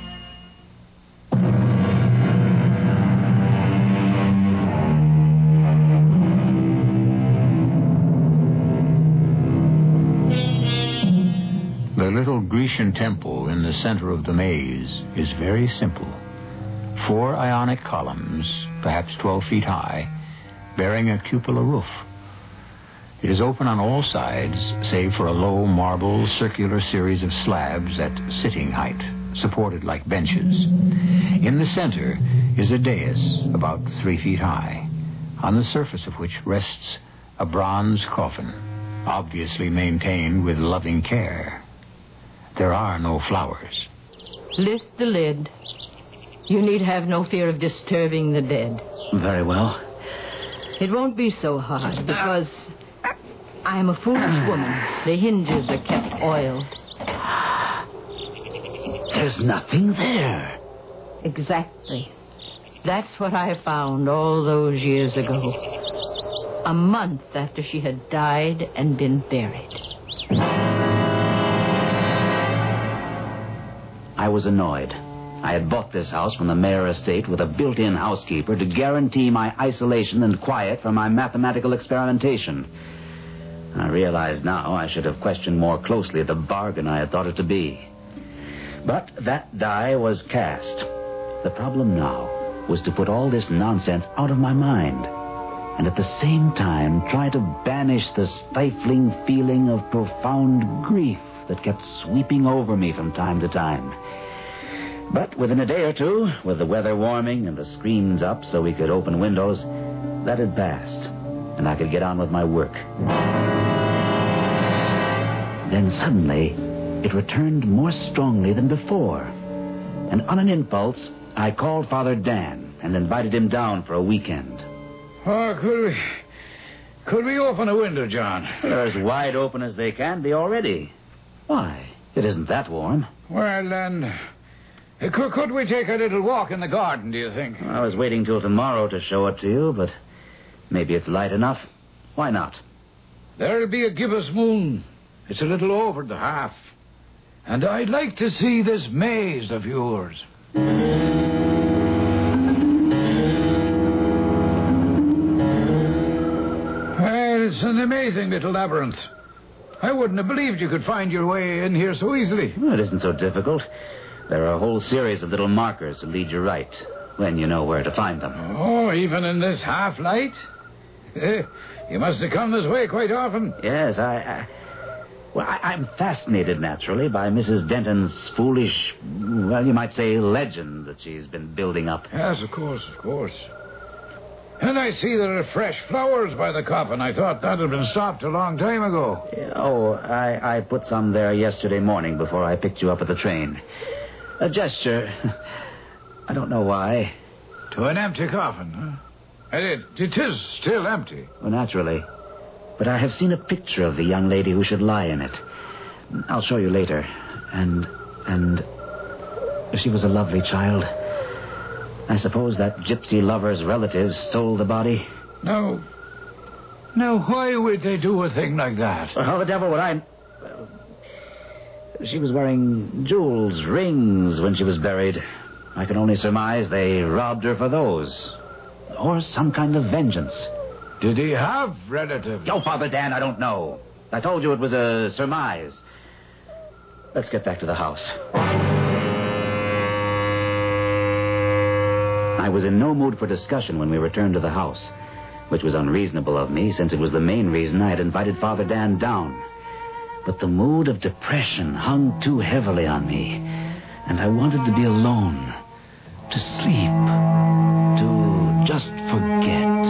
I: The little Grecian temple in the center of the maze is very simple. Four ionic columns, perhaps twelve feet high, bearing a cupola roof. It is open on all sides, save for a low marble circular series of slabs at sitting height, supported like benches. In the center is a dais about three feet high, on the surface of which rests a bronze coffin, obviously maintained with loving care. There are no flowers.
Q: Lift the lid. You need have no fear of disturbing the dead.
L: Very well.
Q: It won't be so hard, because I'm a foolish woman. The hinges are kept oiled.
J: There's nothing there.
Q: Exactly. That's what I found all those years ago. A month after she had died and been buried.
L: I was annoyed. I had bought this house from the Mayor estate with a built-in housekeeper to guarantee my isolation and quiet for my mathematical experimentation. I realized now I should have questioned more closely the bargain I had thought it to be. But that die was cast. The problem now was to put all this nonsense out of my mind, and at the same time try to banish the stifling feeling of profound grief that kept sweeping over me from time to time. But within a day or two, with the weather warming and the screens up so we could open windows, that had passed, and I could get on with my work. Then suddenly, it returned more strongly than before, and on an impulse, I called Father Dan and invited him down for a weekend.
F: Oh, could we... Could we open a window, John?
L: They're as wide open as they can be already. Why? It isn't that warm.
F: Well, then... Could, could we take a little walk in the garden, do you think?
L: I was waiting till tomorrow to show it to you, but maybe it's light enough. Why not?
F: There'll be a gibbous moon. It's a little over the half. And I'd like to see this maze of yours. Well, it's an amazing little labyrinth. I wouldn't have believed you could find your way in here so easily.
L: Well, it isn't so difficult. There are a whole series of little markers to lead you right, when you know where to find them.
F: Oh, even in this half-light? Eh, you must have come this way quite often.
L: Yes, I... I well, I, I'm fascinated, naturally, by Missus Denton's foolish, well, you might say, legend that she's been building up.
F: Yes, of course, of course. And I see there are fresh flowers by the coffin. I thought that had been stopped a long time ago.
L: Oh, I, I put some there yesterday morning before I picked you up at the train. A gesture. I don't know why.
F: To an empty coffin, huh? And it, it is still empty.
L: Well, naturally. But I have seen a picture of the young lady who should lie in it. I'll show you later. And, and... she was a lovely child. I suppose that gypsy lover's relatives stole the body.
F: No. Now, why would they do a thing like that?
L: Well, how the devil would I... She was wearing jewels, rings, when she was buried. I can only surmise they robbed her for those. Or some kind of vengeance.
F: Did he have relatives?
L: Oh, Father Dan, I don't know. I told you it was a surmise. Let's get back to the house. I was in no mood for discussion when we returned to the house, which was unreasonable of me, since it was the main reason I had invited Father Dan down. But the mood of depression hung too heavily on me, and I wanted to be alone, to sleep, to just forget.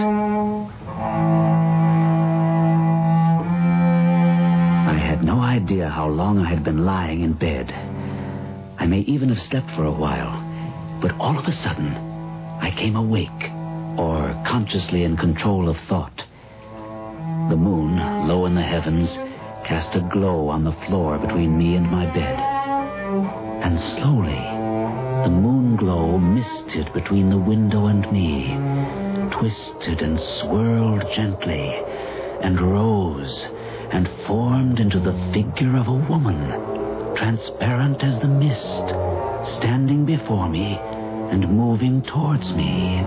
L: I had no idea how long I had been lying in bed. I may even have slept for a while, but all of a sudden, I came awake, or consciously in control of thought. The moon, low in the heavens, cast a glow on the floor between me and my bed. And slowly, the moon glow misted between the window and me, twisted and swirled gently, and rose and formed into the figure of a woman, transparent as the mist, standing before me and moving towards me.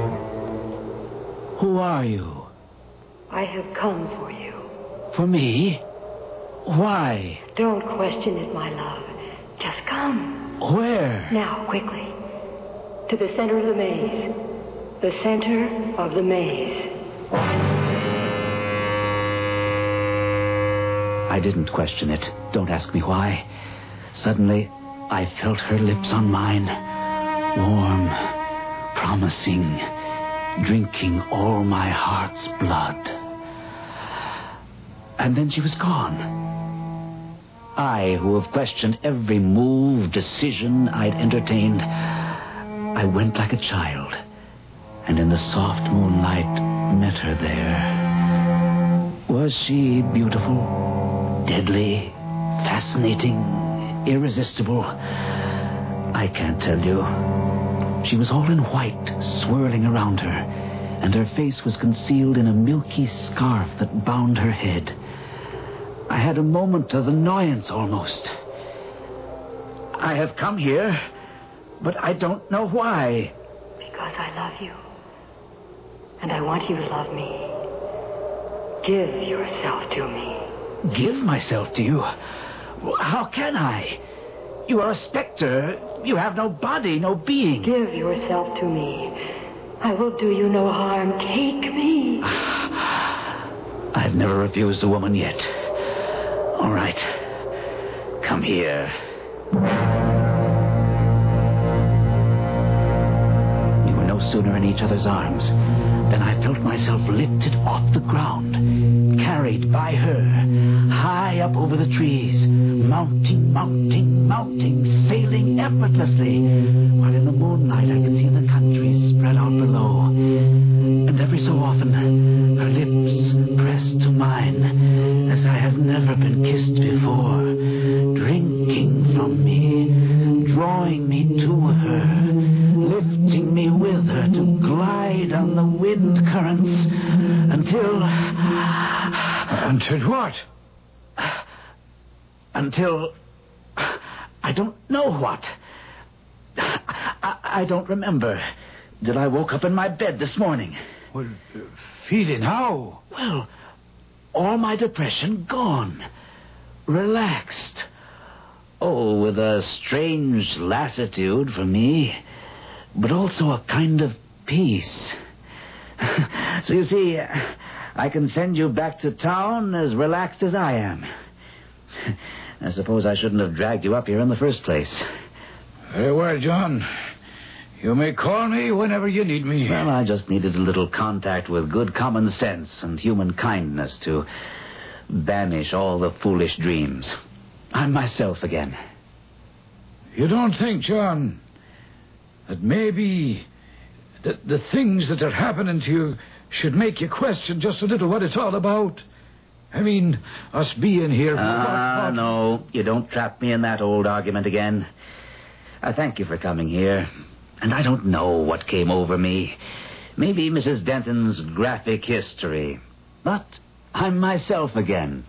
L: Who are you?
B: I have come for you.
L: For me? Why?
B: Don't question it, my love. Just come.
L: Where?
B: Now, quickly. To the center of the maze. The center of the maze.
L: I didn't question it. Don't ask me why. Suddenly, I felt her lips on mine. Warm, promising, drinking all my heart's blood. And then she was gone. I, who have questioned every move, decision I'd entertained, I went like a child, and in the soft moonlight met her there. Was she beautiful, deadly, fascinating, irresistible? I can't tell you. She was all in white, swirling around her, and her face was concealed in a milky scarf that bound her head. I had a moment of annoyance almost.
J: I have come here, but I don't know why.
B: Because I love you. And I want you to love me. Give yourself to me.
J: Give myself to you? How can I? You are a specter. You have no body, no being.
B: Give yourself to me. I will do you no harm. Take me.
J: I've never refused a woman yet. All right. Come here. We were no sooner in each other's arms than I felt myself lifted off the ground, carried by her, high up over the trees, mounting, mounting, mounting, sailing effortlessly, while in the moonlight I could see the country spread out below. And every so often, her lips pressed to mine, as I have never been kissed before, drinking from me, drawing me to her, lifting me with her to glide on the wind currents until...
F: Until what?
J: Until... I don't know what. I, I don't remember. Till I woke up in my bed this morning.
F: Well, uh, feeling how?
J: Well, all my depression gone. Relaxed. Oh, with a strange lassitude for me, but also a kind of peace. So you see, I can send you back to town as relaxed as I am. I suppose I shouldn't have dragged you up here in the first place.
F: Very well, John. You may call me whenever you need me.
J: Well, I just needed a little contact with good common sense and human kindness to banish all the foolish dreams. I'm myself again.
F: You don't think, John, that maybe the, the things that are happening to you should make you question just a little what it's all about? I mean, us being here...
J: Ah, uh, no, you don't trap me in that old argument again. I thank you for coming here. And I don't know what came over me. Maybe Missus Denton's graphic history. But I'm myself again.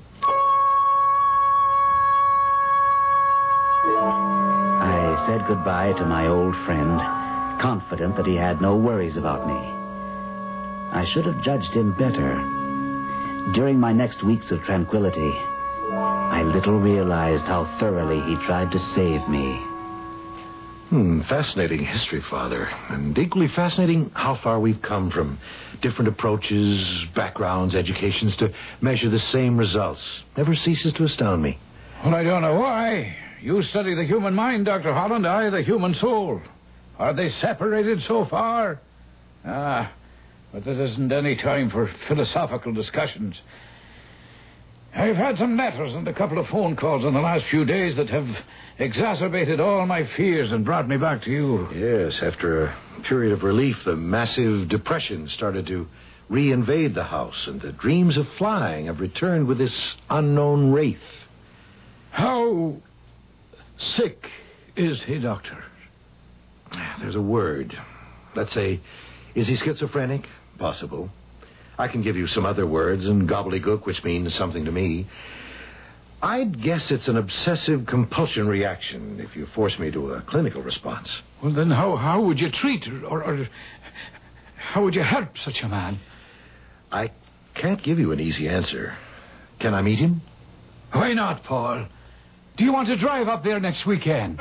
J: I said goodbye to my old friend, confident that he had no worries about me. I should have judged him better. During my next weeks of tranquility, I little realized how thoroughly he tried to save me.
C: Hmm, fascinating history, Father. And equally fascinating how far we've come from different approaches, backgrounds, educations to measure the same results. Never ceases to astound me.
F: Well, I don't know why. You study the human mind, Doctor Holland, I the human soul. Are they separated so far? Ah, but there isn't any time for philosophical discussions. I've had some letters and a couple of phone calls in the last few days that have exacerbated all my fears and brought me back to you.
C: Yes, after a period of relief, the massive depression started to reinvade the house, and the dreams of flying have returned with this unknown wraith.
F: How sick is he, Doctor?
C: There's a word. Let's say, is he schizophrenic? Possible. I can give you some other words and gobbledygook, which means something to me. I'd guess it's an obsessive compulsion reaction if you force me to a clinical response.
F: Well, then how, how would you treat or, or how would you help such a man?
C: I can't give you an easy answer. Can I meet him?
F: Why not, Paul? Do you want to drive up there next weekend?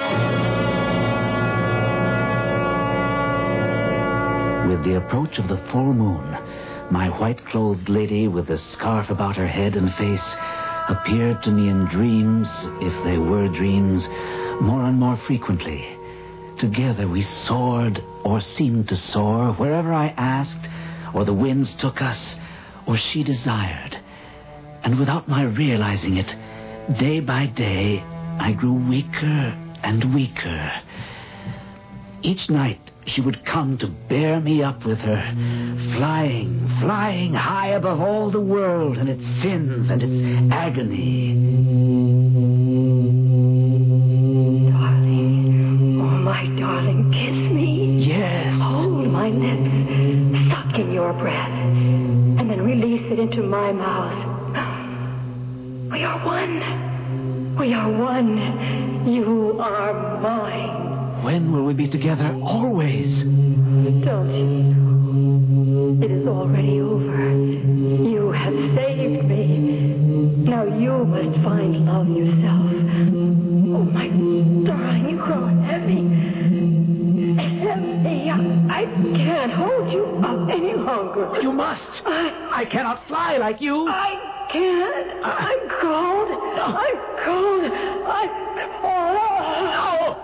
J: With the approach of the full moon, my white-clothed lady with the scarf about her head and face appeared to me in dreams, if they were dreams, more and more frequently. Together we soared, or seemed to soar, wherever I asked, or the winds took us, or she desired. And without my realizing it, day by day, I grew weaker and weaker. Each night, she would come to bear me up with her, flying, flying high above all the world and its sins and its agony.
B: Darling, oh, my darling, kiss me.
J: Yes.
B: Hold my lips, suck in your breath, and then release it into my mouth. We are one. We are one. You are mine.
U: When will we be together? Always.
B: Don't you? It is already over. You have saved me. Now you must find love yourself. Oh, my darling, you grow heavy. Heavy. I can't hold you up any longer.
U: You must.
B: I,
U: I cannot fly like you.
B: I can't. I'm cold. I'm cold. I'm cold.
U: No.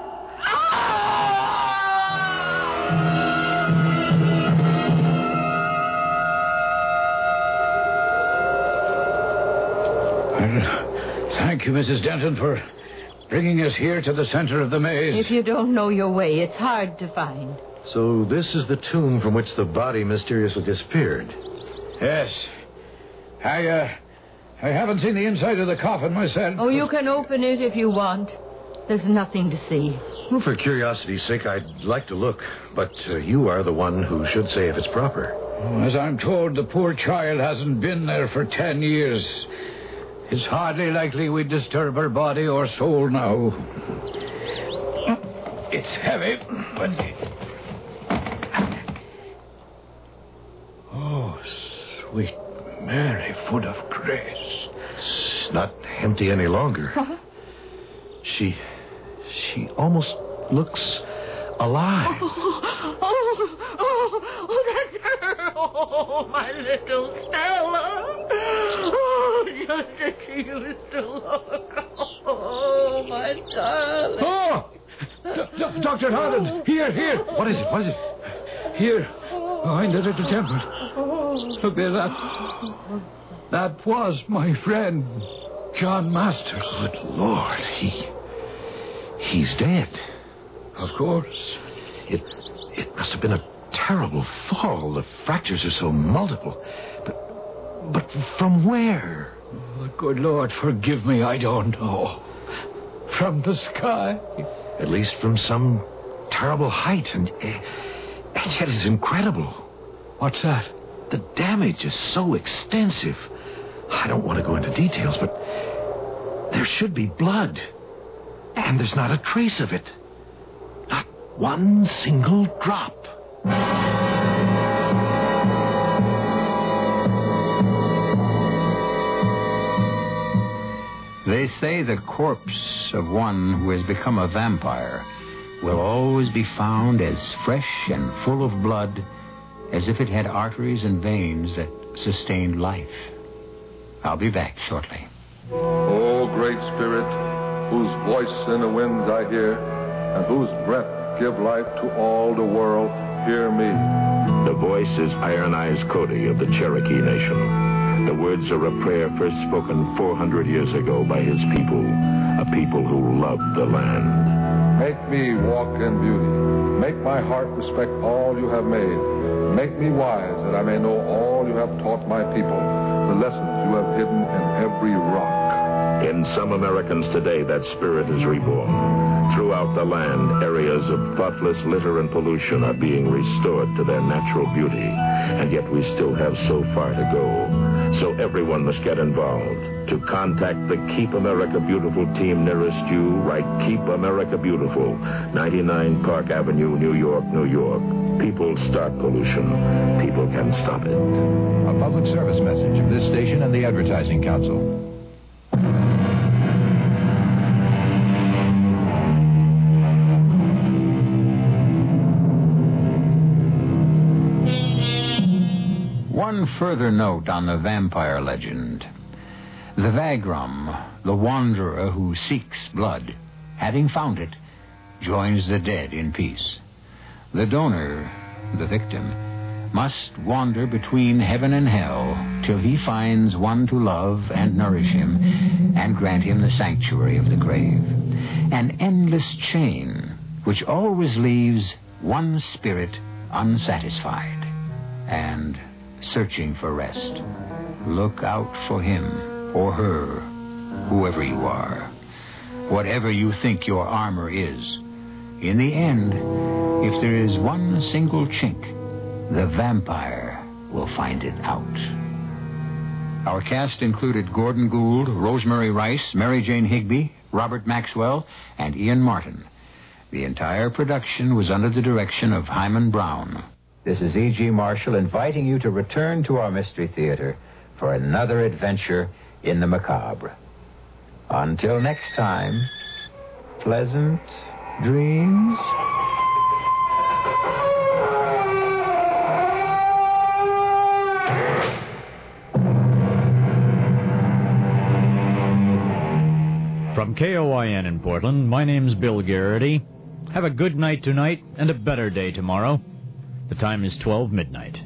F: Well, thank you, Missus Denton, for bringing us here to the center of the maze.
Q: If you don't know your way, it's hard to find.
C: So this is the tomb from which the body mysteriously disappeared.
F: Yes. I, uh, I haven't seen the inside of the coffin myself.
Q: Oh, you can open it if you want. There's nothing to see.
C: Well, for curiosity's sake, I'd like to look. But uh, you are the one who should say if it's proper.
F: As I'm told, the poor child hasn't been there for ten years. It's hardly likely we'd disturb her body or soul now. It's heavy, but... Oh, sweet Mary, foot of grace.
C: It's not empty any longer.
Q: What?
C: She... she almost looks alive.
Q: Oh, oh, oh, oh, that's her. Oh, my little Stella. Oh, just as she used to look. Oh, my darling.
F: Oh! D- Doctor Harland, here, here.
C: What is it? What is it?
F: Here, behind the little temple. Look there, that... That was my friend, John Masters.
C: Good Lord, he... he's dead.
F: Of course.
C: It it must have been a terrible fall. The fractures are so multiple. But, but from where?
F: Oh, good Lord, forgive me, I don't know. From the sky.
C: At least from some terrible height. And, uh, and yet it's incredible.
F: What's that?
C: The damage is so extensive. I don't want to go into details, but there should be blood. And there's not a trace of it. Not one single drop.
I: They say the corpse of one who has become a vampire will always be found as fresh and full of blood as if it had arteries and veins that sustained life. I'll be back shortly.
A: O great Spirit, whose voice in the winds I hear, and whose breath give life to all the world, hear me.
V: The voice is Iron Eyes Cody of the Cherokee Nation. The words are a prayer first spoken four hundred years ago by his people, a people who loved the land.
A: Make me walk in beauty. Make my heart respect all you have made. Make me wise that I may know all you have taught my people, the lessons you have hidden in every rock.
V: In some Americans today, that spirit is reborn. Throughout the land, areas of thoughtless litter and pollution are being restored to their natural beauty. And yet we still have so far to go. So everyone must get involved. To contact the Keep America Beautiful team nearest you, write Keep America Beautiful, ninety-nine Park Avenue, New York, New York. People start pollution. People can stop it.
H: A public service message of this station and the Advertising Council.
I: One further note on the vampire legend. The Vagrom, the wanderer who seeks blood, having found it, joins the dead in peace. The donor, the victim, must wander between heaven and hell till he finds one to love and nourish him and grant him the sanctuary of the grave. An endless chain which always leaves one spirit unsatisfied and searching for rest. Look out for him or her, whoever you are. Whatever you think your armor is, in the end, if there is one single chink, the vampire will find it out. Our cast included Gordon Gould, Rosemary Rice, Mary Jane Higby, Robert Maxwell, and Ian Martin. The entire production was under the direction of Hyman Brown.
T: This is E G. Marshall inviting you to return to our Mystery Theater for another adventure in the macabre. Until next time, pleasant dreams.
N: From K O I N in Portland, my name's Bill Garrity. Have a good night tonight and a better day tomorrow. The time is twelve midnight.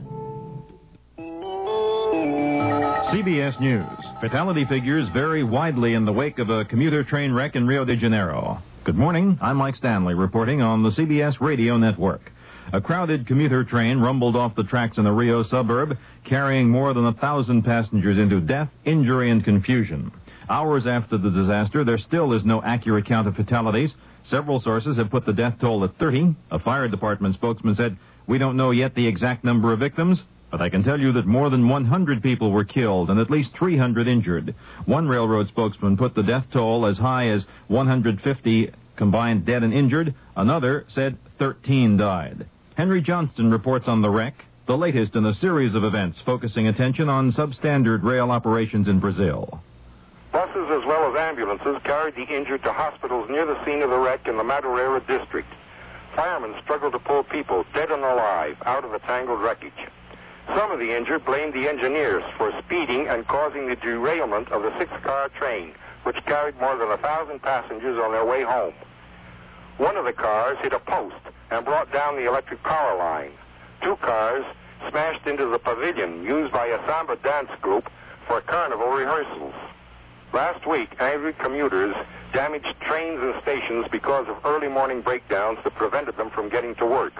P: C B S News. Fatality figures vary widely in the wake of a commuter train wreck in Rio de Janeiro. Good morning. I'm Mike Stanley reporting on the C B S Radio Network. A crowded commuter train rumbled off the tracks in a Rio suburb, carrying more than a thousand passengers into death, injury, and confusion. Hours after the disaster, there still is no accurate count of fatalities. Several sources have put the death toll at thirty. A fire department spokesman said, "We don't know yet the exact number of victims, but I can tell you that more than one hundred people were killed and at least three hundred injured." One railroad spokesman put the death toll as high as one hundred fifty combined dead and injured. Another said thirteen died. Henry Johnston reports on the wreck, the latest in a series of events focusing attention on substandard rail operations in Brazil.
W: Buses as well as ambulances carried the injured to hospitals near the scene of the wreck in the Madureira district. Firemen struggled to pull people, dead and alive, out of the tangled wreckage. Some of the injured blamed the engineers for speeding and causing the derailment of the six-car train, which carried more than a thousand passengers on their way home. One of the cars hit a post and brought down the electric power line. Two cars smashed into the pavilion used by a samba dance group for carnival rehearsals. Last week, angry commuters damaged trains and stations because of early morning breakdowns that prevented them from getting to work.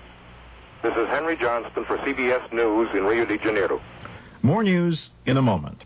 W: This is Henry Johnston for C B S News in Rio de Janeiro.
P: More news in a moment.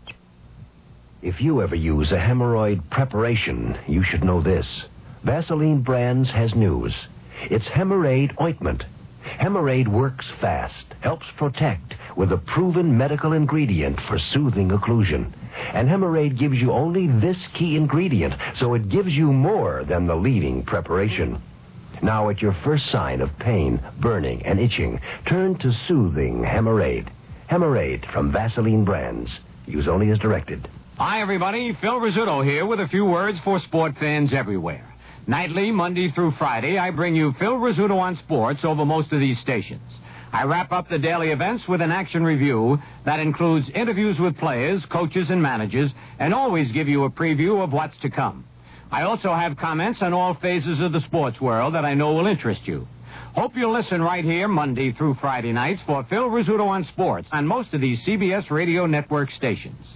C: If you ever use a hemorrhoid preparation, you should know this. Vaseline Brands has news. It's Hemorrhoid Ointment. Hemorrhoid works fast, helps protect with a proven medical ingredient for soothing occlusion. And Hemorrhoid gives you only this key ingredient, so it gives you more than the leading preparation. Now, at your first sign of pain, burning, and itching, turn to soothing Hemorrhoid. Hemorrhoid from Vaseline Brands. Use only as directed.
X: Hi, everybody. Phil Rizzuto here with a few words for sport fans everywhere. Nightly, Monday through Friday, I bring you Phil Rizzuto on sports over most of these stations. I wrap up the daily events with an action review that includes interviews with players, coaches, and managers, and always give you a preview of what's to come. I also have comments on all phases of the sports world that I know will interest you. Hope you'll listen right here Monday through Friday nights for Phil Rizzuto on sports on most of these C B S Radio Network stations.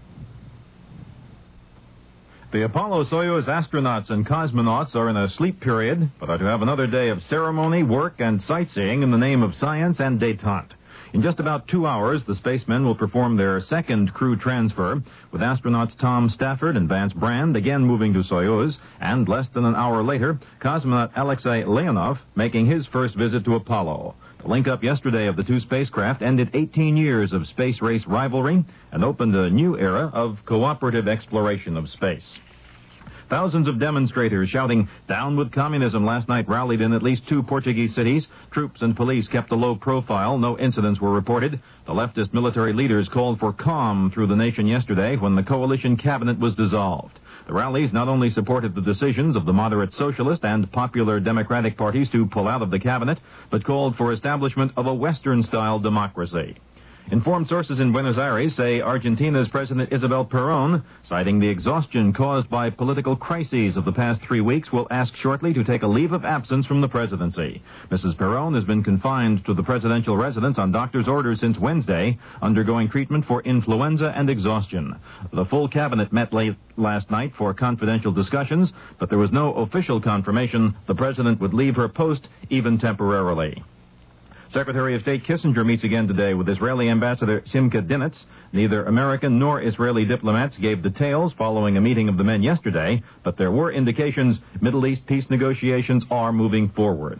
P: The Apollo-Soyuz astronauts and cosmonauts are in a sleep period, but are to have another day of ceremony, work, and sightseeing in the name of science and détente. In just about two hours, the spacemen will perform their second crew transfer, with astronauts Tom Stafford and Vance Brand again moving to Soyuz, and less than an hour later, cosmonaut Alexei Leonov making his first visit to Apollo. The link-up yesterday of the two spacecraft ended eighteen years of space race rivalry and opened a new era of cooperative exploration of space. Thousands of demonstrators shouting, "Down with communism," last night rallied in at least two Portuguese cities. Troops and police kept a low profile. No incidents were reported. The leftist military leaders called for calm through the nation yesterday when the coalition cabinet was dissolved. The rallies not only supported the decisions of the moderate socialist and popular democratic parties to pull out of the cabinet, but called for establishment of a Western-style democracy. Informed sources in Buenos Aires say Argentina's President Isabel Perón, citing the exhaustion caused by political crises of the past three weeks, will ask shortly to take a leave of absence from the presidency. Missus Perón has been confined to the presidential residence on doctor's orders since Wednesday, undergoing treatment for influenza and exhaustion. The full cabinet met late last night for confidential discussions, but there was no official confirmation the president would leave her post, even temporarily. Secretary of State Kissinger meets again today with Israeli Ambassador Simcha Dinitz. Neither American nor Israeli diplomats gave details following a meeting of the men yesterday, but there were indications Middle East peace negotiations are moving forward.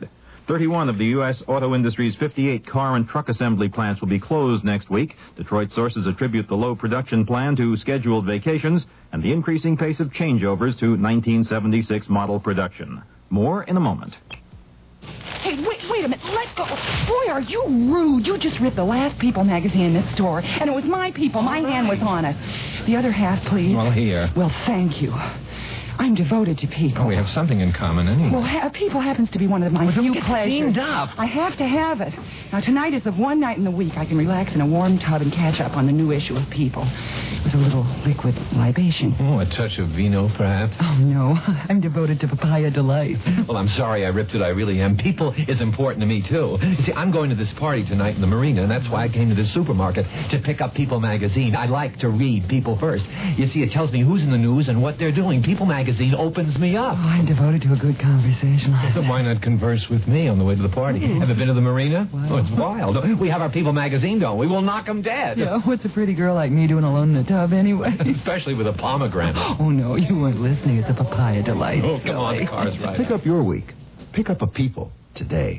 P: thirty-one of the U S auto industry's fifty-eight car and truck assembly plants will be closed next week. Detroit sources attribute the low production plan to scheduled vacations and the increasing pace of changeovers to nineteen seventy-six model production. More in a moment.
D: Hey, wait, wait a minute. Let go. Boy, are you rude. You just ripped the last People magazine in this store, and it was my People. My hand was on it. The other half, please.
H: Well, here.
D: Well, thank you. I'm devoted to People.
H: Oh, we have something in common anyway.
D: Well, ha- People happens to be one of my
H: Well,
D: few
H: get
D: pleasures.
H: steamed up.
D: I have to have it. Now, tonight is the one night in the week I can relax in a warm tub and catch up on the new issue of People with a little liquid libation.
H: Oh, a touch of vino, perhaps?
D: Oh, no. I'm devoted to Papaya Delight.
H: Well, I'm sorry I ripped it. I really am. People is important to me, too. You see, I'm going to this party tonight in the marina, and that's why I came to this supermarket to pick up People magazine. I like to read People first. You see, it tells me who's in the news and what they're doing. People magazine opens me up.
D: Oh, I'm devoted to a good conversation.
H: Why not converse with me on the way to the party?
D: Ooh.
H: Have you been to the marina?
D: Wow.
H: Oh, it's wild. We have our People magazine, don't we? We'll knock them dead.
D: Yeah, what's a pretty girl like me doing alone in the tub anyway?
H: Especially with a pomegranate.
D: Oh, no, you weren't listening. It's a Papaya Delight.
H: Oh, come on, the car's right.
M: Pick up your week. Pick up a People today.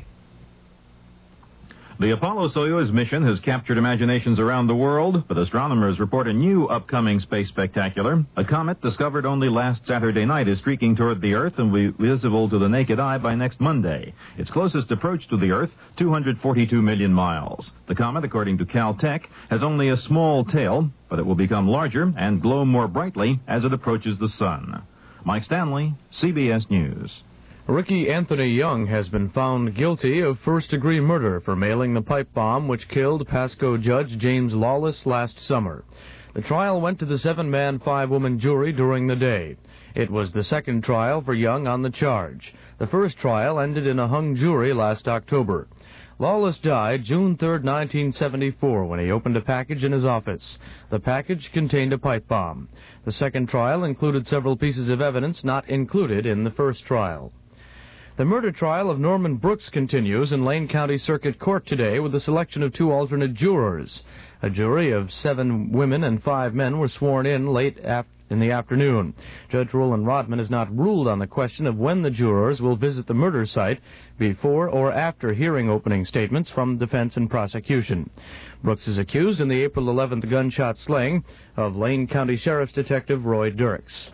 P: The Apollo-Soyuz mission has captured imaginations around the world, but astronomers report a new upcoming space spectacular. A comet discovered only last Saturday night is streaking toward the Earth and will be visible to the naked eye by next Monday. Its closest approach to the Earth, two hundred forty-two million miles. The comet, according to Caltech, has only a small tail, but it will become larger and glow more brightly as it approaches the sun. Mike Stanley, C B S News.
O: Ricky Anthony Young has been found guilty of first-degree murder for mailing the pipe bomb which killed Pasco Judge James Lawless last summer. The trial went to the seven-man, five-woman jury during the day. It was the second trial for Young on the charge. The first trial ended in a hung jury last October. Lawless died June third, nineteen seventy-four, when he opened a package in his office. The package contained a pipe bomb. The second trial included several pieces of evidence not included in the first trial. The murder trial of Norman Brooks continues in Lane County Circuit Court today with the selection of two alternate jurors. A jury of seven women and five men were sworn in late af- in the afternoon. Judge Roland Rodman has not ruled on the question of when the jurors will visit the murder site, before or after hearing opening statements from defense and prosecution. Brooks is accused in the April eleventh gunshot slaying of Lane County Sheriff's Detective Roy Dirks.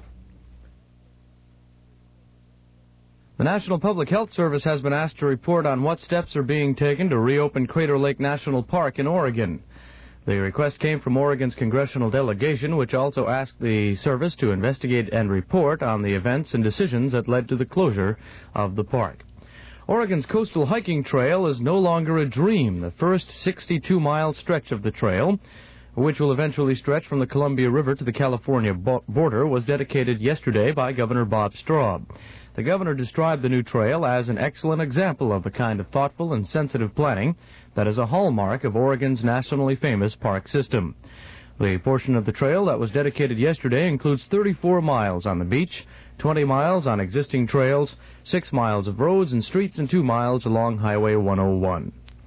O: The National Public Health Service has been asked to report on what steps are being taken to reopen Crater Lake National Park in Oregon. The request came from Oregon's congressional delegation, which also asked the service to investigate and report on the events and decisions that led to the closure of the park. Oregon's coastal hiking trail is no longer a dream. The first sixty-two mile stretch of the trail, which will eventually stretch from the Columbia River to the California border, was dedicated yesterday by Governor Bob Straub. The governor described the new trail as an excellent example of the kind of thoughtful and sensitive planning that is a hallmark of Oregon's nationally famous park system. The portion of the trail that was dedicated yesterday includes thirty-four miles on the beach, twenty miles on existing trails, six miles of roads and streets, and two miles along Highway one oh one.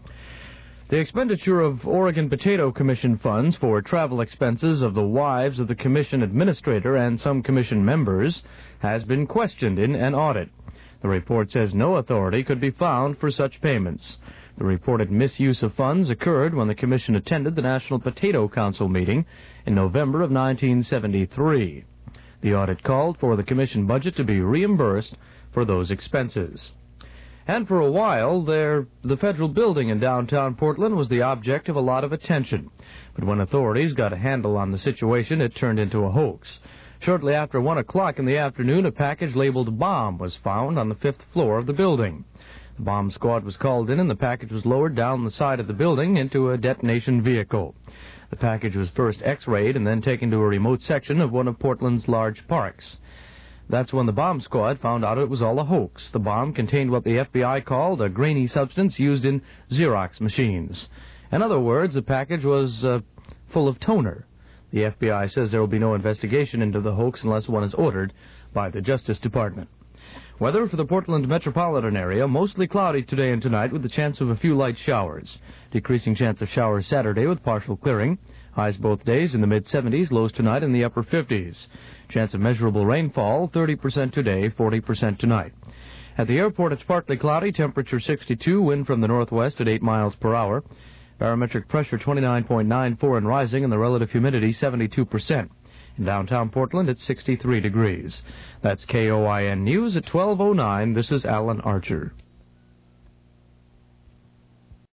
O: The expenditure of Oregon Potato Commission funds for travel expenses of the wives of the commission administrator and some commission members has been questioned in an audit. The report says no authority could be found for such payments. The reported misuse of funds occurred when the commission attended the National Potato Council meeting in November of nineteen seventy-three. The audit called for the commission budget to be reimbursed for those expenses. And for a while, there, the federal building in downtown Portland was the object of a lot of attention. But when authorities got a handle on the situation, it turned into a hoax. Shortly after one o'clock in the afternoon, a package labeled bomb was found on the fifth floor of the building. The bomb squad was called in, and the package was lowered down the side of the building into a detonation vehicle. The package was first x-rayed and then taken to a remote section of one of Portland's large parks. That's when the bomb squad found out it was all a hoax. The bomb contained what the F B I called a grainy substance used in Xerox machines. In other words, the package was uh, full of toner. The F B I says there will be no investigation into the hoax unless one is ordered by the Justice Department. Weather for the Portland metropolitan area, mostly cloudy today and tonight with the chance of a few light showers. Decreasing chance of showers Saturday with partial clearing. Highs both days in the mid-seventies, lows tonight in the upper fifties. Chance of measurable rainfall, thirty percent today, forty percent tonight. At the airport, it's partly cloudy, temperature sixty-two, wind from the northwest at eight miles per hour. Barometric pressure twenty-nine point nine four and rising, and the relative humidity seventy-two percent. In downtown Portland, it's sixty-three degrees. That's K O I N News at twelve oh nine. This is Alan Archer.